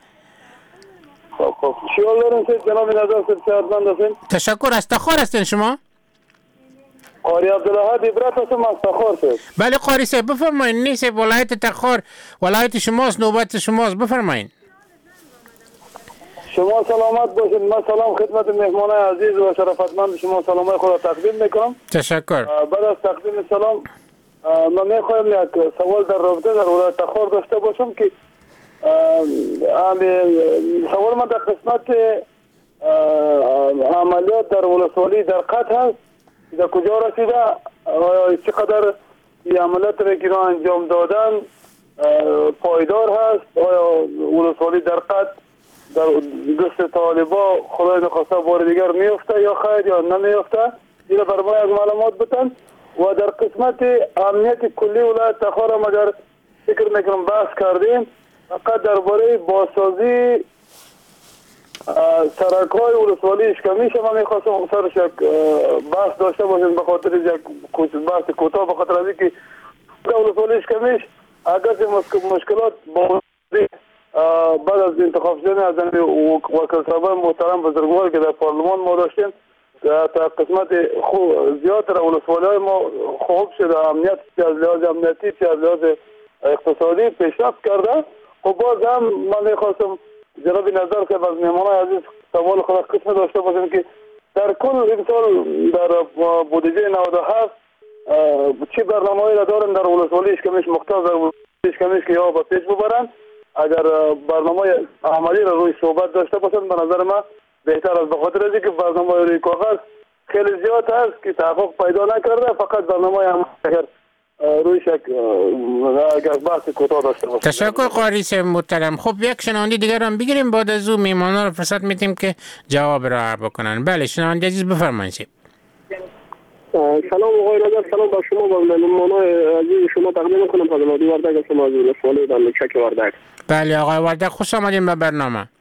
Speaker 9: خب خب شیال دارم سید جناب نظر سید سعادتمند هستین.
Speaker 2: تشکر. از تخار هستین شما؟
Speaker 9: قاری عبدالحد عبرت هستم از تخار سید.
Speaker 2: بله قاری صاحب بفرمایید. نیست ولایت تخار ولایت شماست، نوبت شماست، بفرمایید.
Speaker 9: شما سلامت باشید. من سلام خدمت مهمان عزیز و شرفتمند شما سلامای خود را تقدیم میکنم.
Speaker 2: تشکر.
Speaker 9: بعد از تقدیم سلام من میخوایم یک سوال در رابطه در ولایت تخار داشته باشم که سوال من در قسمت عملیات در ولسوالی در قط هست، در کجا رسیده، چقدر این عملیات را که انجام دادن پایدار هست، آیا ولسوالی در قط در دست طالبا خدای نخواسته بار دیگر میفته یا خیر یا نمیفته؟ این بر ما از معلومات بتن. و در قسمت امنیت کلی ولایت تخار هم اگر فکر میکنم بحث کردیم، فقط درباره بازسازی سرک های ولسوالی اشکمیش من میخواستم سرش یک بحث داشته باشیم به خاطر یک بحث کوتاه، به خاطر از اینکه ولسوالی اشکمیش اگر مشکلات با بعد از انتخاب شدن از وکیل صاحبان محترم بزرگوار که در پارلمان ما داشتیم تا قسمت زیاد در ولسوالی ما خوب شده، امنیت چه از لحاظ امنیتی چه از لحاظ اقتصادی پیشرفت کرده. خب باز هم من میخواستم جناب نظر که از مهمانای عزیز سوال خود قسم داشته باشیم که در کل این سال در بودجه نود و هفت چه برنامه‌ای را دارن در ولسوالی اشکمیش مختص در ولسوالی اشکمیش که یا با پیش ببرن؟ اگر برنامه عملی را روی صحبت داشته باشن به نظر من بهتر است، به خاطر از اینکه برنامه روی کاغذ خیلی زیاد هست که تحقق پیدا نکرده، فقط برنامه عملی اگر روی شک اگر بحث کوتاه داشته باشیم.
Speaker 2: تشکر قاری صاحب محترم. خب یک شنونده دیگر هم بگیریم، بعد از اون میهمانا رو فرصت میدیم که جواب را عرض بکنن. بله شنونده عزیز بفرمایید.
Speaker 11: سلام آقای نظر، سلام با شما و مهمانای عزیز شما تقدیم میکنم. حضرت وردک شما از ولسوالی در ملچک وردک.
Speaker 2: بله آقای وردک خوش آمدین به برنامه.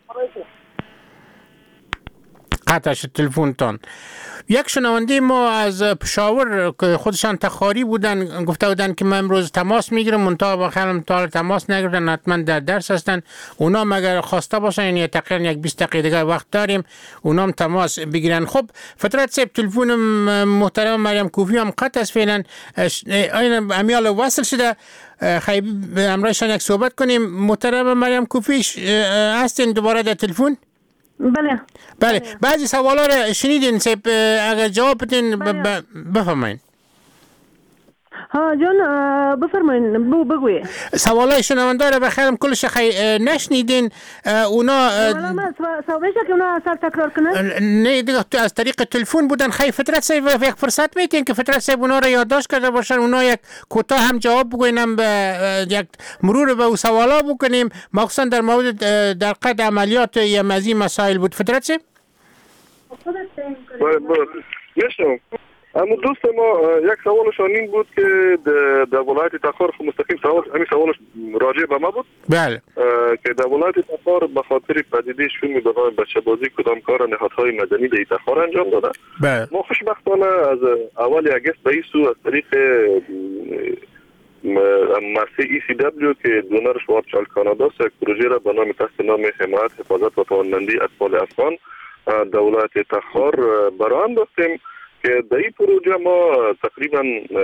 Speaker 2: قطع شد تلفنتان. یک شنونده ما از پشاور که خودشان تخاری بودن گفته بودن که من امروز تماس میگیرم، منتها با خیلی تا تماس نگرفتن، حتما در درس هستن. اونا مگر خواسته باشن یعنی تقریبا یک بیست دقیقه دیگه وقت داریم اونا هم تماس بگیرن. خب فطرت صاحب تلفن محترم مریم کوفی هم قطع است فعلا. این امیال وصل شده، خیلی امرایشان یک صحبت کنیم. محترم مریم کوفی هستین دوباره در تلفن؟
Speaker 5: بله
Speaker 2: بله. بعضی سوالا رو شنیدین سیب، اگر جواب بدین بفرمایید.
Speaker 5: ها جان بفرمایید بو بگوی.
Speaker 2: سوالای شنونده رو بخیرم کلش خیلی نشنیدین. اونا
Speaker 5: سوالش که اونا سر تکرار کنن؟
Speaker 2: نه دیگه از طریق تلفن بودن. خیلی فطرت صاحب یک فرصت میتین که فطرت صاحب اونا رو یادداشت کرده باشن، اونا یک کوتاه هم جواب بگوینم، به یک مرور به سوالا بکنیم، مخصوصا در مورد در قد عملیات یا مزی مسائل بود. فطرت صاحب
Speaker 4: میشم. اما دوست ما یک سوالشان این بود که در ولایت تخار مستقیم سوال همین سوالش راجع به ما بود.
Speaker 2: بله.
Speaker 4: که در ولایت تخار به خاطر پدیده شومی به نام بچه‌بازی کدام کار نهادهای مدنی در تخار انجام داده.
Speaker 2: بله.
Speaker 4: ما خوشبختانه از اول اگست به این سو از طریق مرسی ای سی دبلیو که دونر شوارچال کانادا یک پروژه را به نام تحت نام حمایت حفاظت و توانمندی اطفال افغان در ولایت تخار برآ انداختیم که در این پروژه ما تقریبا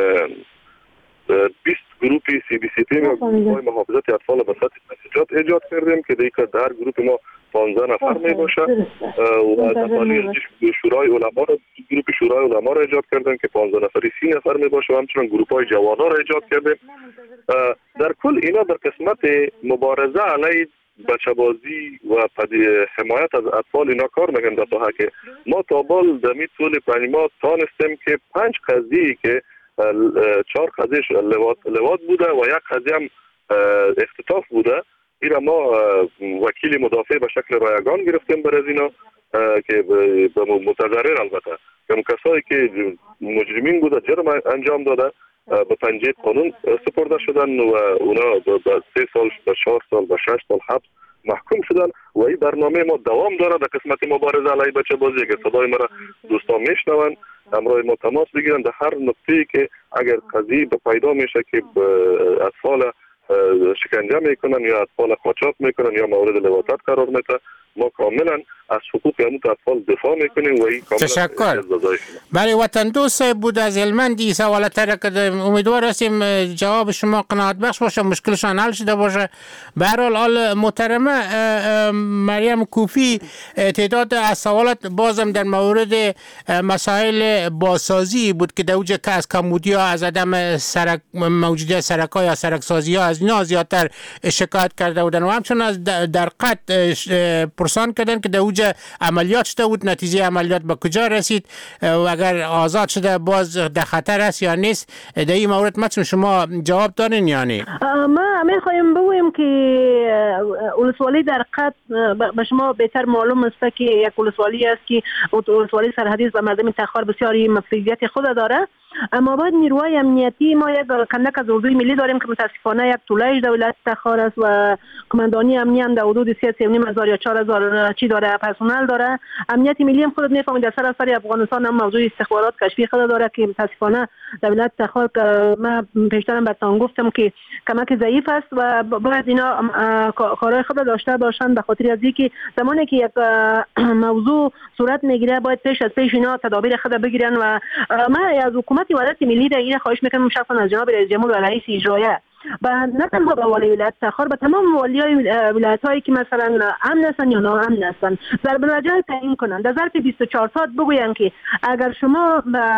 Speaker 4: بیست گروپی سی بی سی پی محافظت اطفال به سطح مسجات ایجاد کردیم که در در گروپ ما پانزده نفر می باشه و تفالی شورای علما را گروپ شورای علما را ایجاد کردیم که پانزده نفری سی نفر می باشه و همچنان گروپ های جوانا را ایجاد کردیم. در کل اینا در قسمت مبارزه علیه بچه‌بازی و حمایت از اطفال اینا کار میکنیم. در ساحه که ما تا بال در می طول پنج ماه تانستیم که پنج قضیه که چهار قضیه لواط لواط بوده و یک قضیه هم اختطاف بوده. این ما وکیل مدافع به شکل رایگان گرفتیم بر از اینا که به متضرر البته که کسایی که مجرمین بوده جرم انجام داده به پنجه قانون سپرده شدن و اونا به سه سال به چهار سال به شش سال حبس محکوم شدن و این برنامه ما دوام داره در قسمت مبارزه علیه بچه بازی که صدای ما را دوستان میشنون همراه ما تماس بگیرن در هر نقطه‌ای که اگر قضیه به پیدا میشه که اطفال شکنجه میکنن یا اطفال قاچاق میکنن یا مورد لواطت قرار میده ما کاملا از حقوق همون اطفال دفاع میکنیم و این کاملا
Speaker 2: تشکر. بله وطن دوست بود از هلمندی سوال تر کردیم. امیدوار هستیم جواب شما قناعت بخش باشه، مشکلشان حل شده باشه. به هر حال آل محترمه مریم کوفی تعداد از سوالات بازم در مورد مسائل بازسازی بود که در اوج که از کمبودیا از عدم سرک موجودیت سرک‌ها یا سرکسازی ها از اینا زیادتر شکایت کرده بودن و همچنین از در قط پرسان کردن که در اوج عملیات شده بود، نتیجه عملیات به کجا رسید و اگر آزاد شده باز در خطر است یا نیست. در این مورد مثلا شما جواب دارین یا نه؟
Speaker 5: ما میخوایم بگویم که ولسوالی در قط به شما بهتر معلوم است که یک ولسوالی است که ولسوالی سرحدی است و مردم تخار بسیاری مفیدیت خود داره، اما باید نیروهای امنیتی ما یک کندک از اردوی ملی داریم که متاسفانه یک طولایش در ولایت تخار است و کماندانی امنی هم در حدود سه و نیم هزار یا چهار هزار چی داره پرسنل داره. امنیت ملی هم خودت میفهمید در سراسر افغانستان هم موضوع استخبارات کشفی خود داره که متاسفانه در ولایت تخار ما پیشترم براتون گفتم که کمک ضعیف است و باید اینا کارهای خود داشته باشند، به خاطر از اینکه زمانی که یک موضوع صورت میگیره باید پیش از پیش اینا تدابیر خود بگیرن و ما از حکومت ولایت ملی در این خواهش میکنم شخصا از جناب رئیس جمهور و رئیس اجرایه و نه تنها به والی ولایت تخار به تمام والیای ولایت هایی که مثلا امن هستن یا ناامن هستن ضرب المثل تعیین کنن در ظرف بیست و چهار ساعت بگوین که اگر شما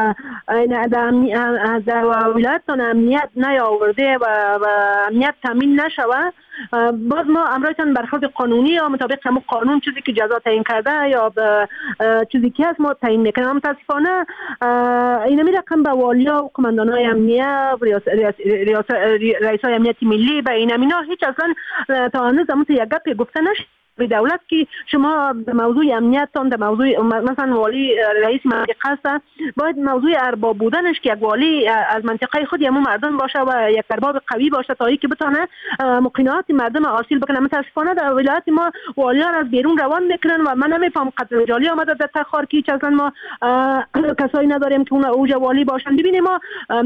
Speaker 5: در ولایتتان امنیت نیاورده و امنیت تامین نشوه باز ما امرایتان برخورد قانونی یا مطابق همون قانون چیزی که جزا تعیین کرده یا چیزی که هست ما تعیین میکنیم. متاسفانه این می رقم به والیا و کماندانای امنیه رئیسای امنیت ملی به این امینا هیچ اصلا تا هنوز همون یک گپی گفته نشد به دولت که شما در موضوع امنیتتان در موضوع مثلا والی رئیس منطقه هست باید موضوع ارباب بودنش که یک والی از منطقه خود همون مردم باشه و یک ارباب قوی باشه تا اینکه بتونه مقینات مردم حاصل بکنه. متاسفانه در ولایت ما والی‌ها از بیرون روان میکنن و من نمیفهم قتل رجالی آمده در تخار که هیچ اصلا ما کسایی نداریم که اون اوج والی باشن. ببینیم ما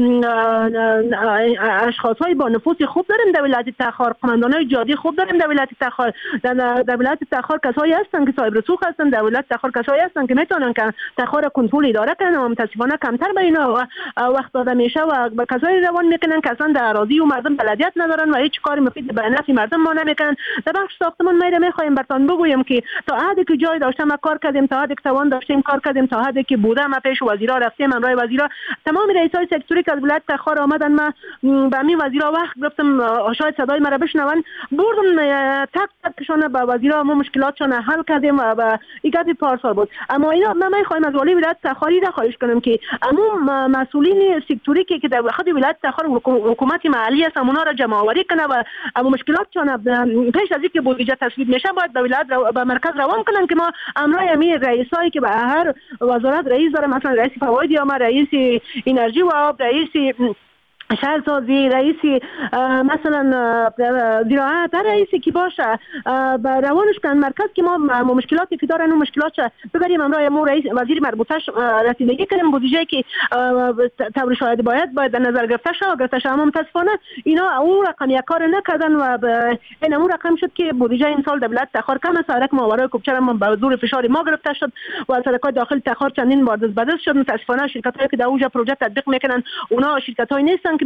Speaker 5: اشخاصای با نفوذ خوب داریم در ولایت تخار، قماندانای جادی خوب داریم در ولایت تخار. در ولایت تخار کسایی هستن که صاحب رسوخ هستن، در ولایت تخار کسایی هستن که میتونن که تخار کنترل اداره کنن و متاسفانه کمتر به اینا وقت داده میشه و به کسایی روان میکنن که اصلا در اراضی و مردم بلدیت ندارن و هیچ کاری مفید به نفع مردم ما نمیکنن. در بخش ساختمان میره میخوایم براتون بگویم که تا حدی که جای داشتم ما کار کردیم، تا حدی که توان داشتیم کار کردیم، تا حدی که بوده ما پیش وزیرا رفتیم، امرای وزیرا تمام رئیسای سکتوری که از ولایت تخار آمدن ما به همین وزیرا وقت گفتم شاید صدای مرا بشنون بردم تک تکشون به وزیرا ما مشکلاتشون حل کردیم و به ایجاد پارسال بود. اما اینا ما میخوایم از والی ولایت تخاری را خواهش کنیم که اما مسئولین سکتوری که در خود ولایت تخار حکومت محلی است اونا را جمع آوری کنه و اما مشکلاتشون پیش از اینکه بودجه تصویب میشه باید به ولایت به مرکز روان کنن که ما امرای امیر رئیسایی که به هر وزارت رئیس داره، مثلا رئیس فواید یا ما رئیس انرژی و آب، رئیس شهرسازی، رئیسی مثلا زراعت، رئیسی که باشه روانش کن مرکز که ما مشکلاتی که دارن اون مشکلات ببریم امرای ما رئیس وزیر مربوطش رسیدگی کنیم بودجه که طور شاید باید باید در نظر گرفته شد گرفته شد. اما متاسفانه اینا اون رقم یک کار نکردن و این اون رقم شد که بودجه این سال در ولایت تخار کم است. سرک ماورای کوبچر ما به زور فشار ما گرفته شد و سرک‌های داخل تخار چندین بار دزد شد. متاسفانه شرکت‌هایی که در اوج پروژه تطبیق میکنن اونا شرکت‌های نیستن که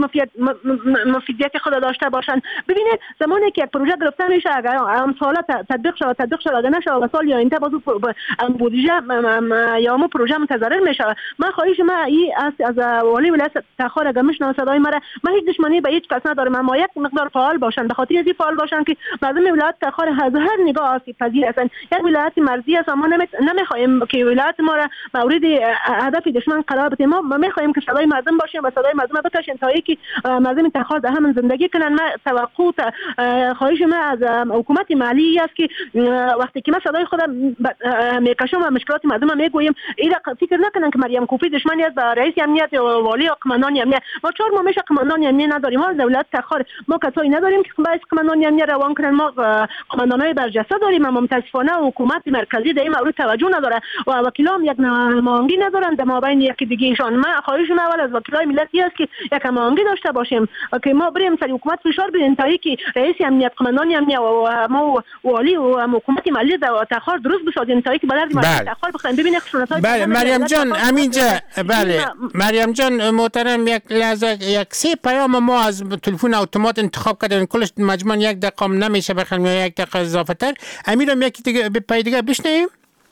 Speaker 5: مفیدیت خود داشته باشند. ببینید زمانی که یک پروژه گرفته میشه اگر امسال تطبیق شود تطبیق شود اگر نشه و سال یا آینده باز بودجه یا مو پروژه متضرر میشه. من خواهش ما ای از از والی ولایت تخار اگر میشنن صدای مرا، من هیچ دشمنی به هیچ کس ندارم، اما یک مقدار فعال باشن، به خاطر اینکه فعال باشن که مردم ولایت تخار از هر نگاه آسیب پذیر هستند. یک ولایت مرزی است، ما نمیخوایم که ولایت ما را مورد هدف دشمن قرار بدیم. ما میخوایم که صدای مردم باشیم و صدای مردم بکشیم تا اینکه مردم تخار در همین زندگی کنن. ما توقع خواهش ما از حکومت مالی است که وقتی که ما صدای خودم میکشم و مشکلات مردم میگویم، اینا فکر نکنن که مریم کوفی دشمنی است به رئیس امنیت یا والی یا قماندان امنیت. ما چهار ماه میشه قماندان امنیت نداریم. ما دولت تخار ما کسایی نداریم که باعث قماندان امنیت روان کنن. ما قماندانای برجسته داریم، اما متاسفانه حکومت مرکزی در این مورد توجه نداره و وکیلام یک نمایندگی ندارند در مابین یکی دیگه ایشان. ما خواهش ما اول از وکیلای ملتی است که یک نمایندگی داشته باشیم که ما بریم سر حکومت فشار بدیم تا اینکه رئیس امنیت قماندان امنیت و ما والی و حکومت ملی در تخار درست بشودیم تا اینکه بلد مردم تخار بخوایم ببینید خشونت‌های.
Speaker 2: بله مریم جان امینجا. بله مریم جان محترم، یک لحظه یک سه پیام ما از تلفن اتومات انتخاب کردن، کلش مجموعاً یک دقیقه نمیشه بخوام یا یک دقیقه اضافه تر. امیرم یکی دیگه به پای دیگه بشنویم.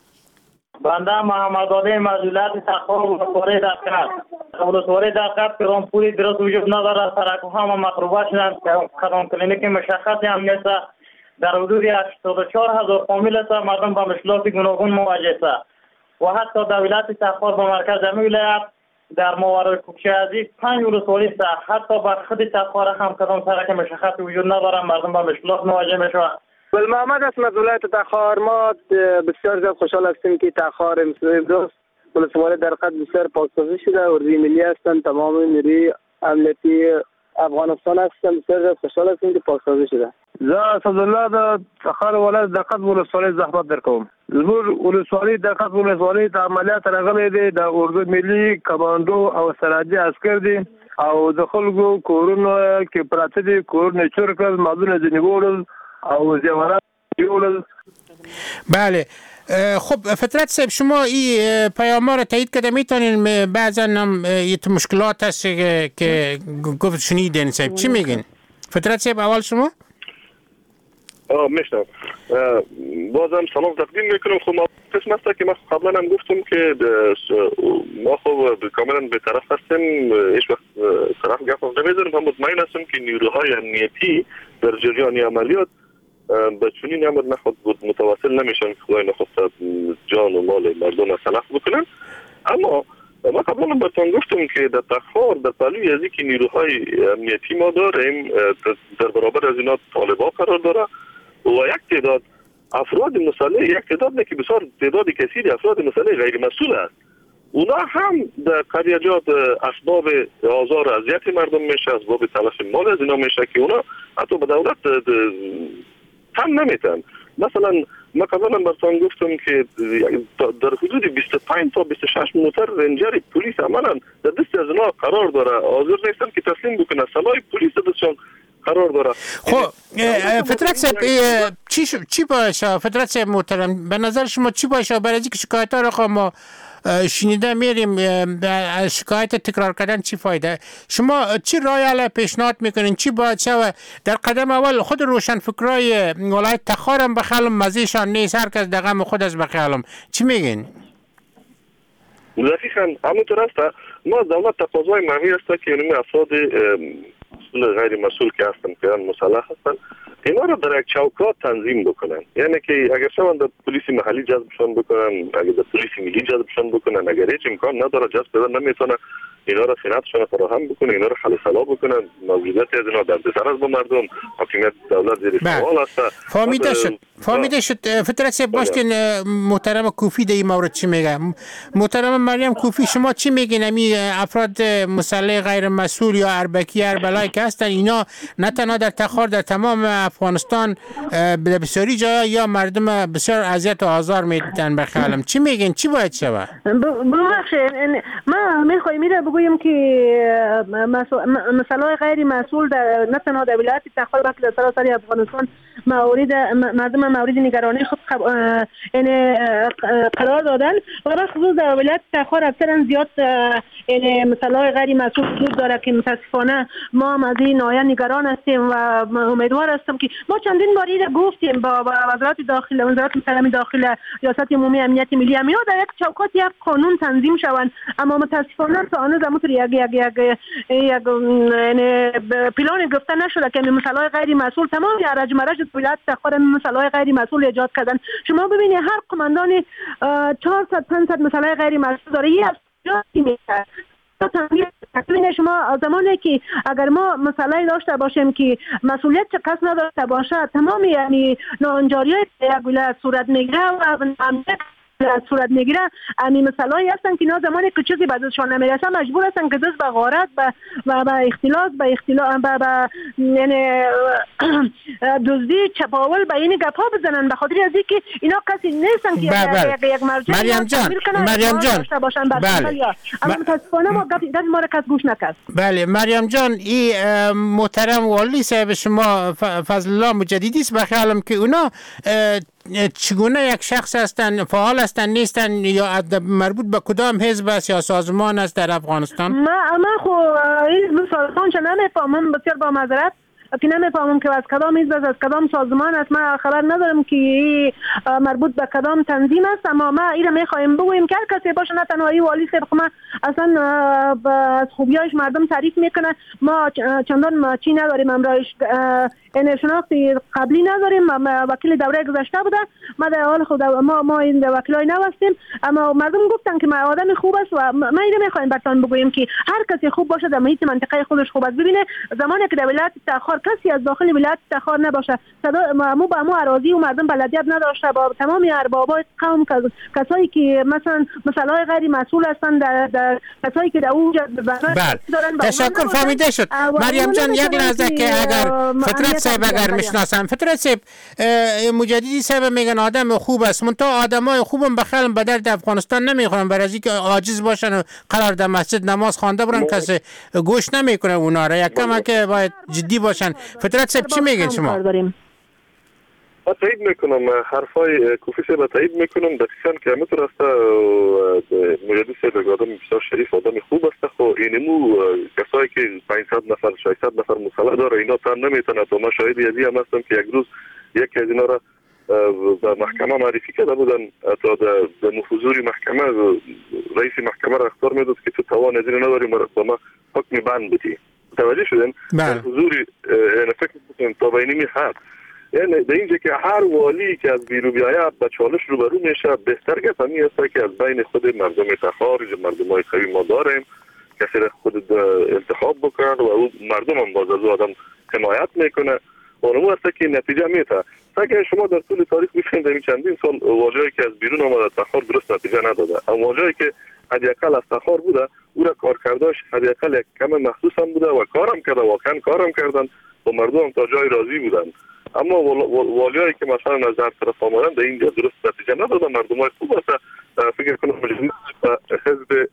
Speaker 9: بنده محمد علی مجلات تخار و کوره دقت ولسوالی دقت که رامپوری درست وجود نداره، سرک هم مخروبه شدن. کدام کلینیک مشخصی هم نیست. در حدود هشتاد و چهار هزار فامیل است مردم با مشکلات گوناگون مواجه است و حتی در ولایت تخار به مرکز همین ولایت در ماورای کوکشه‌ازی پنج ولسوالی است. حتی بر خود تخار هم کدام سرک مشخصی وجود نداره، مردم با مشکلات مواجه میشوند.
Speaker 6: گل محمد است از ولایت تخار. ما بسیار زیاد خوشحال هستیم که تخار امروز ولسوالی در قد بسیار پاکسازی شده و ملی هستند، تمام نیروی امنیتی افغانستان هستند. بسیار زیاد خوشحال هستیم که پاکسازی شده.
Speaker 9: زه اسدالله د تخار ولایت د قد ولسوالی زحمت درکوم. زموږ ولسوالی د قد ولسوالی د عملیات راغلی دی د اردو ملي کمانډو او سراجي عسکر دي او د خلکو کورونه کې پراته دي، کورونه چور کړل، مالونه ځینې وړل او زیورات جوړل.
Speaker 2: بله خب فطرت صاحب شما این پیام را تایید کرده میتونین؟ بعضا هم یه مشکلات هست که گفت شنیدین صاحب، چی میگین؟ فطرت صاحب اول شما؟
Speaker 4: آه میشنم. بازم سلام تقدیم میکنم. خب ما قسم است که ما قبلا هم گفتم که ما خب کاملا به طرف هستیم، هیچ وقت طرف گپ نمیزنیم. هم مطمئن هستم که نیروهای امنیتی در جریان عملیات به چنین امر نخود متواصل نمیشن که خدای نخواست جان و مال مردم را تلف بکنن. اما ما قبلا براتون گفتم که در تخار در پهلوی از اینکه نیروهای امنیتی ما داریم در برابر از اینا طالبان قرار داره و یک تعداد افراد مسلح، یک تعداد نه که بسیار تعداد کثیری افراد مسلح غیر مسئول است. اونا هم در قریجات اسباب آزار و اذیت مردم میشه، اسباب تلف مال از اینا میشه که اونا حتی به دولت هم نمیتن. مثلا ما قبلا براتون گفتم که در حدود بیست و پنج تا بیست و شش موتر رنجر پلیس عملا در دست از اینا قرار داره، حاضر نیستن که تسلیم بکنه، سلاح پلیس دستشون قرار داره.
Speaker 2: خب فطرت صاحب چی چی باشه فطرت صاحب محترم، به نظر شما چی باشه برای اینکه شکایت ها رو خب ما شنیده میریم، شکایت تکرار کردن چی فایده؟ شما چی رای پیشنهاد میکنین؟ چی باید شود؟ در قدم اول خود روشن فکرای ولایت تخار هم بخیالم مزیشان نیست، هر کس دقم خود از بخیالم، چی میگین؟
Speaker 4: دقیقاً همونطور است. ما دولت تقاضای معنی است که اینمی افراد غیر مسئول که هستن که مسلح هستن اینا رو در یک چوکات تنظیم بکنن. یعنی که اگر شما در پلیس محلی جذبشان بکنن، اگر در پلیس ملی جذبشان بکنن، اگر هیچ امکان نداره جذب بدن نمیتونه، اینا رو خدمتشون فراهم بکنن، اینا رو حل سلا بکنن. موجودیت از اینا در دسترس با مردم، حاکمیت دولت زیر سوال است.
Speaker 2: فهمیده شد فهمیده شد فطرت صاحب. باشین محترم کوفی در این مورد چی میگه؟ محترم مریم کوفی شما چی میگین؟ امی افراد مسلح غیر مسئول یا اربکی اربلای که هستن اینا نه تنها در تخار در تمام افغانستان به بسیاری جا یا مردم بسیار اذیت و آزار میدن به خیالم، چی میگین؟ چی باید شود؟
Speaker 5: ببخشید ما میخوایم میره بگویم که مسائل غیر مسئول در نه تنها در ولایت تخار بلکه در سراسر افغانستان مورد مردم مورد نگرانی خود یعنی قرار دادن و به خصوص در ولایت تخار اکثرا زیاد یعنی مسائل غیر مسئول وجود داره که متاسفانه ما هم از این ناحیه نگران هستیم و امیدوار هستم که ما چندین بار این گفتیم با وزارت داخله وزارت مسئله داخله ریاست عمومی امنیت ملی امنیت در یک چوکات یک قانون تنظیم شوند اما متاسفانه تا آن زمان یک یک یک یک پلان گفته نشده که مسائل غیر مسئول تمام ارج مرج ولایت تخار مسائل غیر مسئول ایجاد کردن. شما ببینید هر قماندان چهارصد پانصد مسائل غیر مسئول داره یه میشه ببینید شما زمانی که اگر ما مسئله داشته باشیم که مسئولیت کس نداشته باشه تمام یعنی ناانجاری یک ولایت صورت میگیره و صورت میگیره امی مسائلی هستن که اینا زمانی که چیزی به دستشان نمیرسه مجبور هستن که دست به غارت و و به اختلاس به اختلاس به یعنی دزدی چپاول به این گپا بزنن به خاطر از اینکه اینا کسی نیستن که یک مرجع
Speaker 2: مریم جان مریم جان
Speaker 5: بله اما متاسفانه ما گپ ما را کس گوش نکرد.
Speaker 2: بله مریم جان این محترم والی صاحب شما فضل الله مجددی است بخیالم که اونا چگونه یک شخص هستند فعال هستند نیستند یا مربوط به کدام حزب است یا سازمان است در افغانستان؟
Speaker 5: ما ما خو حزب سازمان چه نمیفهمم بسیار با معذرت که نمیفهمم که از کدام حزب است از کدام سازمان است ما خبر ندارم که مربوط به کدام تنظیم است اما ما این میخوایم بگوییم که هر کسی باشه نه تنها والی صاحب ما اصلا از خوبیاش مردم تعریف میکنه ما چندان چی نداریم امرایش این شناختی قبلی نداریم وکیل دوره گذشته بوده ما در حال خود ما ما این وکیلای نو هستیم اما مردم گفتن که ما آدم خوب است و ما این میخوایم برتون بگوییم که هر کسی خوب باشه در محیط منطقه خودش خوب است. ببینه زمانی که در ولایت تخار کسی از داخل ولایت تخار نباشه صدا مو با مو اراضی و مردم بلدیت نداشته با تمام اربابای قوم کسایی که مثلا مسائل غیر مسئول هستند در, در کسایی که در اونجا
Speaker 2: دارن تشکر فهمیده شد. مریم جان یک لحظه که اگر فطرت صاحب اگر میشناسم فطرت صاحب مجددی صاحب میگن آدم خوب است منتها آدمای خوبم بخیل به درد افغانستان نمیخورن برای اینکه عاجز باشن و قرار در مسجد نماز خوانده برن کسی گوش نمیکنه اونا را یک کم که باید جدی باشن. فطرت صاحب چی میگین شما؟
Speaker 4: من تایید میکنم حرفای کوفی صاحب تایید میکنم دقیقاً که همینطور است مجددی صاحب آدم بسیار شریف آدم خوب است خو اینمو کسایی که پانصد نفر ششصد نفر مسئله داره اینا تن نمیتونه تو ما شاهدی ازی هم هستم که یک روز یکی از اینا را به محکمه معرفی کرده بودن تا در حضور محکمه رئیس محکمه را اخطار میداد که تو توان از این نداری با ما حکم بند بدی توجه شدن در حضور یعنی فکر میکنم تا بینیمی هست یعنی در اینجا که هر والی که از بیرو بیایه به چالش روبرو میشه بهتر گفت همی است که از بین خود مردم تخار مردم های قوی ما داریم کسی را خود انتخاب بکنن و او مردم هم باز از آدم حمایت میکنه و اونمو است که نتیجه میته اگر شما در طول تاریخ ببینید در چندین سال واژه‌ای که از بیرون آمده تخار درست نتیجه نداده اما واژه‌ای که حداقل از تخار بوده او را کارکرداش حداقل یک کم مخصوص هم بوده و کارم کرده واقعا کارم کردن و مردم تا جای راضی بودن اما والیایی که مثلا از هر طرف آمدن در اینجا درست نتیجه ندادن مردم های خوب است فکر کنم حزب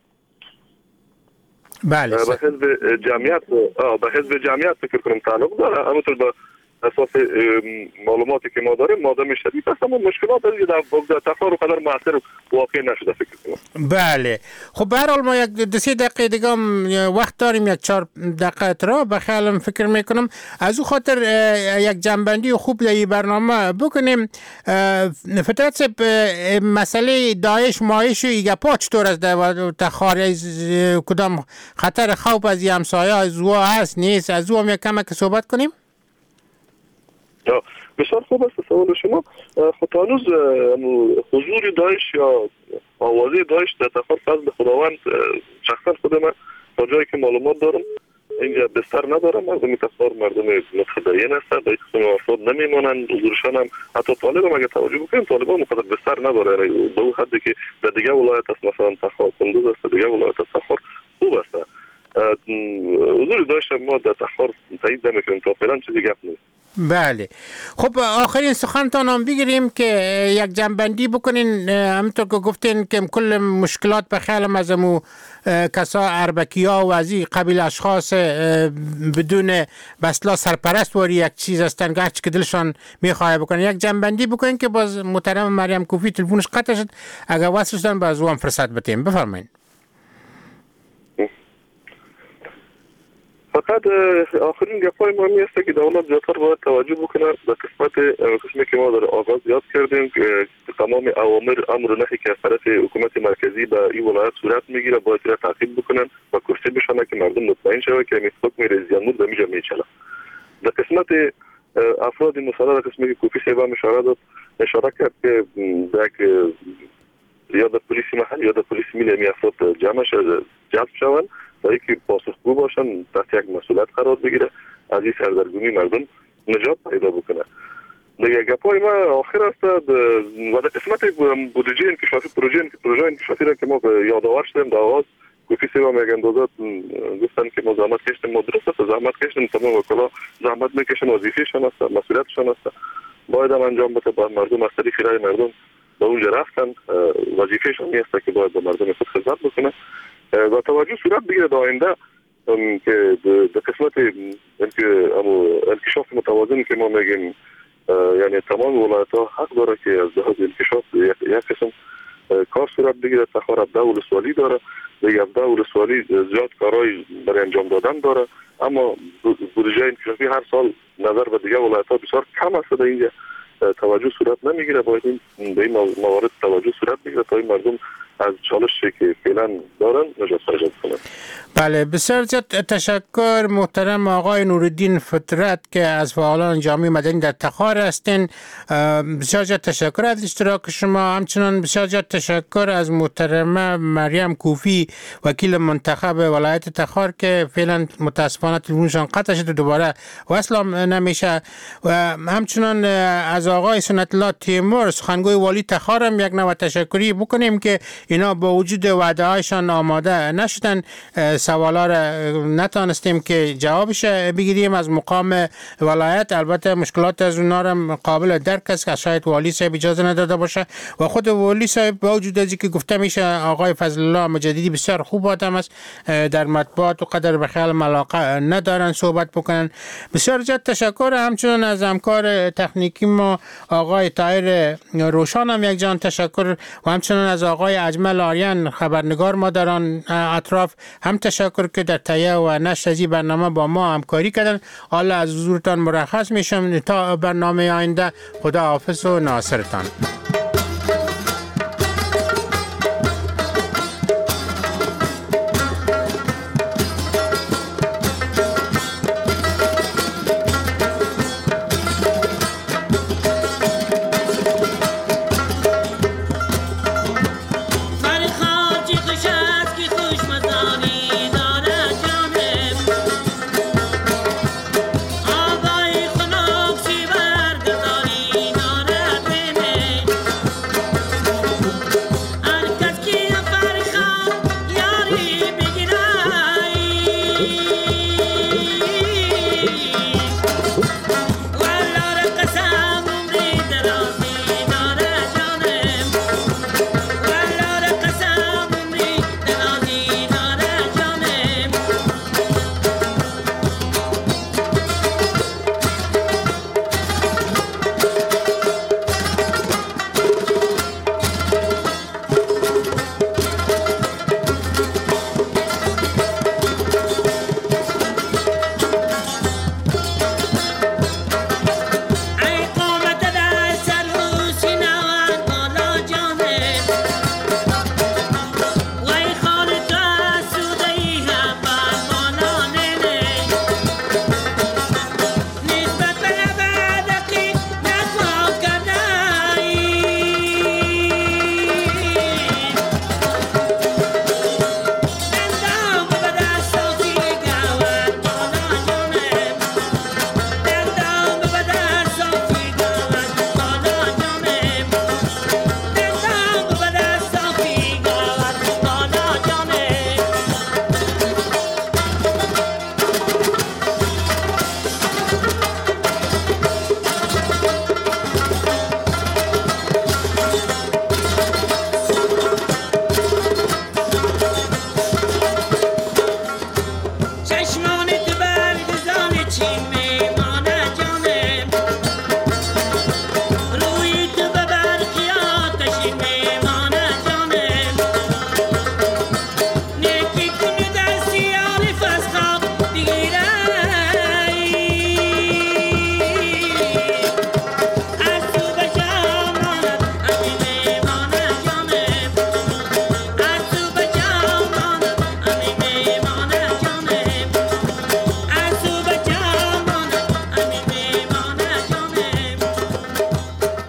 Speaker 2: بله
Speaker 4: به حزب جمعیت به حزب جمعیت فکر کنم تعلق داره همونطور به اساس معلوماتی که ما داریم مادام شدید است اما مشکلات در تخار و قدر مؤثر واقع نشده فکر کنم.
Speaker 2: بله خب به هر حال ما یک دو سه دقیقه دیگه وقت داریم یک چهار دقیقه را بخیالم فکر میکنم از او خاطر یک جنبندی خوب در این برنامه بکنیم. فطرت صاحب مسئله داعش مایش ایگه پا چطور است در تخار کدام خطر خوف از همسایه از او هست نیست از او هم یک کمک صحبت کنیم؟
Speaker 4: بسیار خوب است سوال شما. خود هنوز حضور داعش یا آوازه داعش در تخار فضل خداوند شخصا خود من تا جایی که معلومات دارم اینجا بستر ندارم مردم تخار مردم متدین هستند به قسم افراد نمیمانند حضورشان هم حتی طالب هم اگر توجه بکنیم طالب هم مقدر بستر نداره به اون حدی که در دیگه ولایت است مثلا تخار کندوز است دیگه ولایت است تخار خوب است حضور داعش ما در تخار تایید نمیکنیم تا فعلا چیزی گپ نیست.
Speaker 2: بله. خب آخرین سخنتان هم بگیریم که یک جنبندی بکنین. همونطور که گفتین که کل مشکلات به خیال از امو کسا اربکی ها و از این قبیل اشخاص بدون بسلا سرپرست واری یک چیز هستن که هرچی که دلشان میخواه بکنن. یک جنبندی بکنین که باز محترم مریم کوفی تلفونش قطع شد، اگر وصل شدن باز هم فرصت بتیم. بفرمایید.
Speaker 4: فقط آخرین گپای مهمی است که دولت زیادتر باید توجه بکنه به قسمت قسمی که ما در آغاز یاد کردیم که تمام اوامر امر و نهی که از طرف حکومت مرکزی به این ولایت صورت میگیره باید را تعقیب بکنن و کرسی بشنه که مردم مطمئن شوه که این حکم رئیس جمهور به میجا میچله. در قسمت افراد مسئله در قسمی که کوفی صاحب هم اشاره داد اشاره کرد که یک یا در پلیس محل یا در پلیس ملی می افراد جمع جلب شوند و اینکه پاسخگو باشن تحت یک مسئولیت قرار بگیره از این سردرگمی مردم نجات پیدا بکنه. دیگه گپای ما آخر است و در قسمت بودجه انکشافی پروژه پروژه انکشافی را که ما یادآور شدیم در آغاز کوفی صاحب هم یک اندازه گفتن که ما زحمت کشیدیم، ما درست است زحمت کشیدیم، تمام وکلا زحمت میکشن، وظیفه‌شان است، مسئولیتشان است، باید هم انجام بده. با مردم از طریق رای مردم به اونجا رفتن، وظیفه‌شان نیست که باید به مردم خود خدمت بکنه و توجه صورت بگیره در آینده که در قسمت انکشاف متوازن که ما میگیم یعنی تمام ولایت ها حق داره که از لحاظ انکشاف یک قسم کار صورت بگیره. تخار ابده ولسوالی داره، دیگه ابده ولسوالی زیاد کارهای برای انجام دادن داره، اما بودجه انکشافی هر سال نظر به دیگه ولایت ها بسیار کم است در اینجا توجه صورت نمیگیره. باید این به این موارد توجه صورت بگیره تا این مردم از چالشی که فعلا دارن نجات پیدا کنند.
Speaker 2: بله، بسیار زیاد تشکر محترم آقای نورالدین فطرت که از فعالان جامعه مدنی در تخار هستین. بسیار زیاد تشکر از اشتراک شما. همچنان بسیار زیاد تشکر از محترمه مریم کوفی وکیل منتخب ولایت تخار که فعلا متاسفانه تلفنشان قطع شد و دوباره وصل نمیشه. و همچنان از آقای سنت الله تیمور سخنگوی والی تخار هم یک نوع تشکری بکنیم که اینا با وجود وعده هایشان آماده نشدن، سوالا را نتانستیم که جوابش بگیریم از مقام ولایت. البته مشکلات از اونا را قابل درک است که شاید والی صاحب اجازه نداده باشه و خود والی صاحب با وجود از که گفته میشه آقای فضل الله مجددی بسیار خوب آدم است، در مطبوعات و قدر به خیال ملاقه ندارن صحبت بکنن. بسیار زیاد تشکر. همچنان از همکار تکنیکی ما آقای طاهر روشان هم یک جان تشکر و همچنان از آقای اجمل آریان خبرنگار ما در آن اطراف هم تشکر که در تهیه و نشر از این برنامه با ما همکاری کردن. حالا از حضورتان مرخص میشم تا برنامه آینده. خدا حافظ و ناصرتان.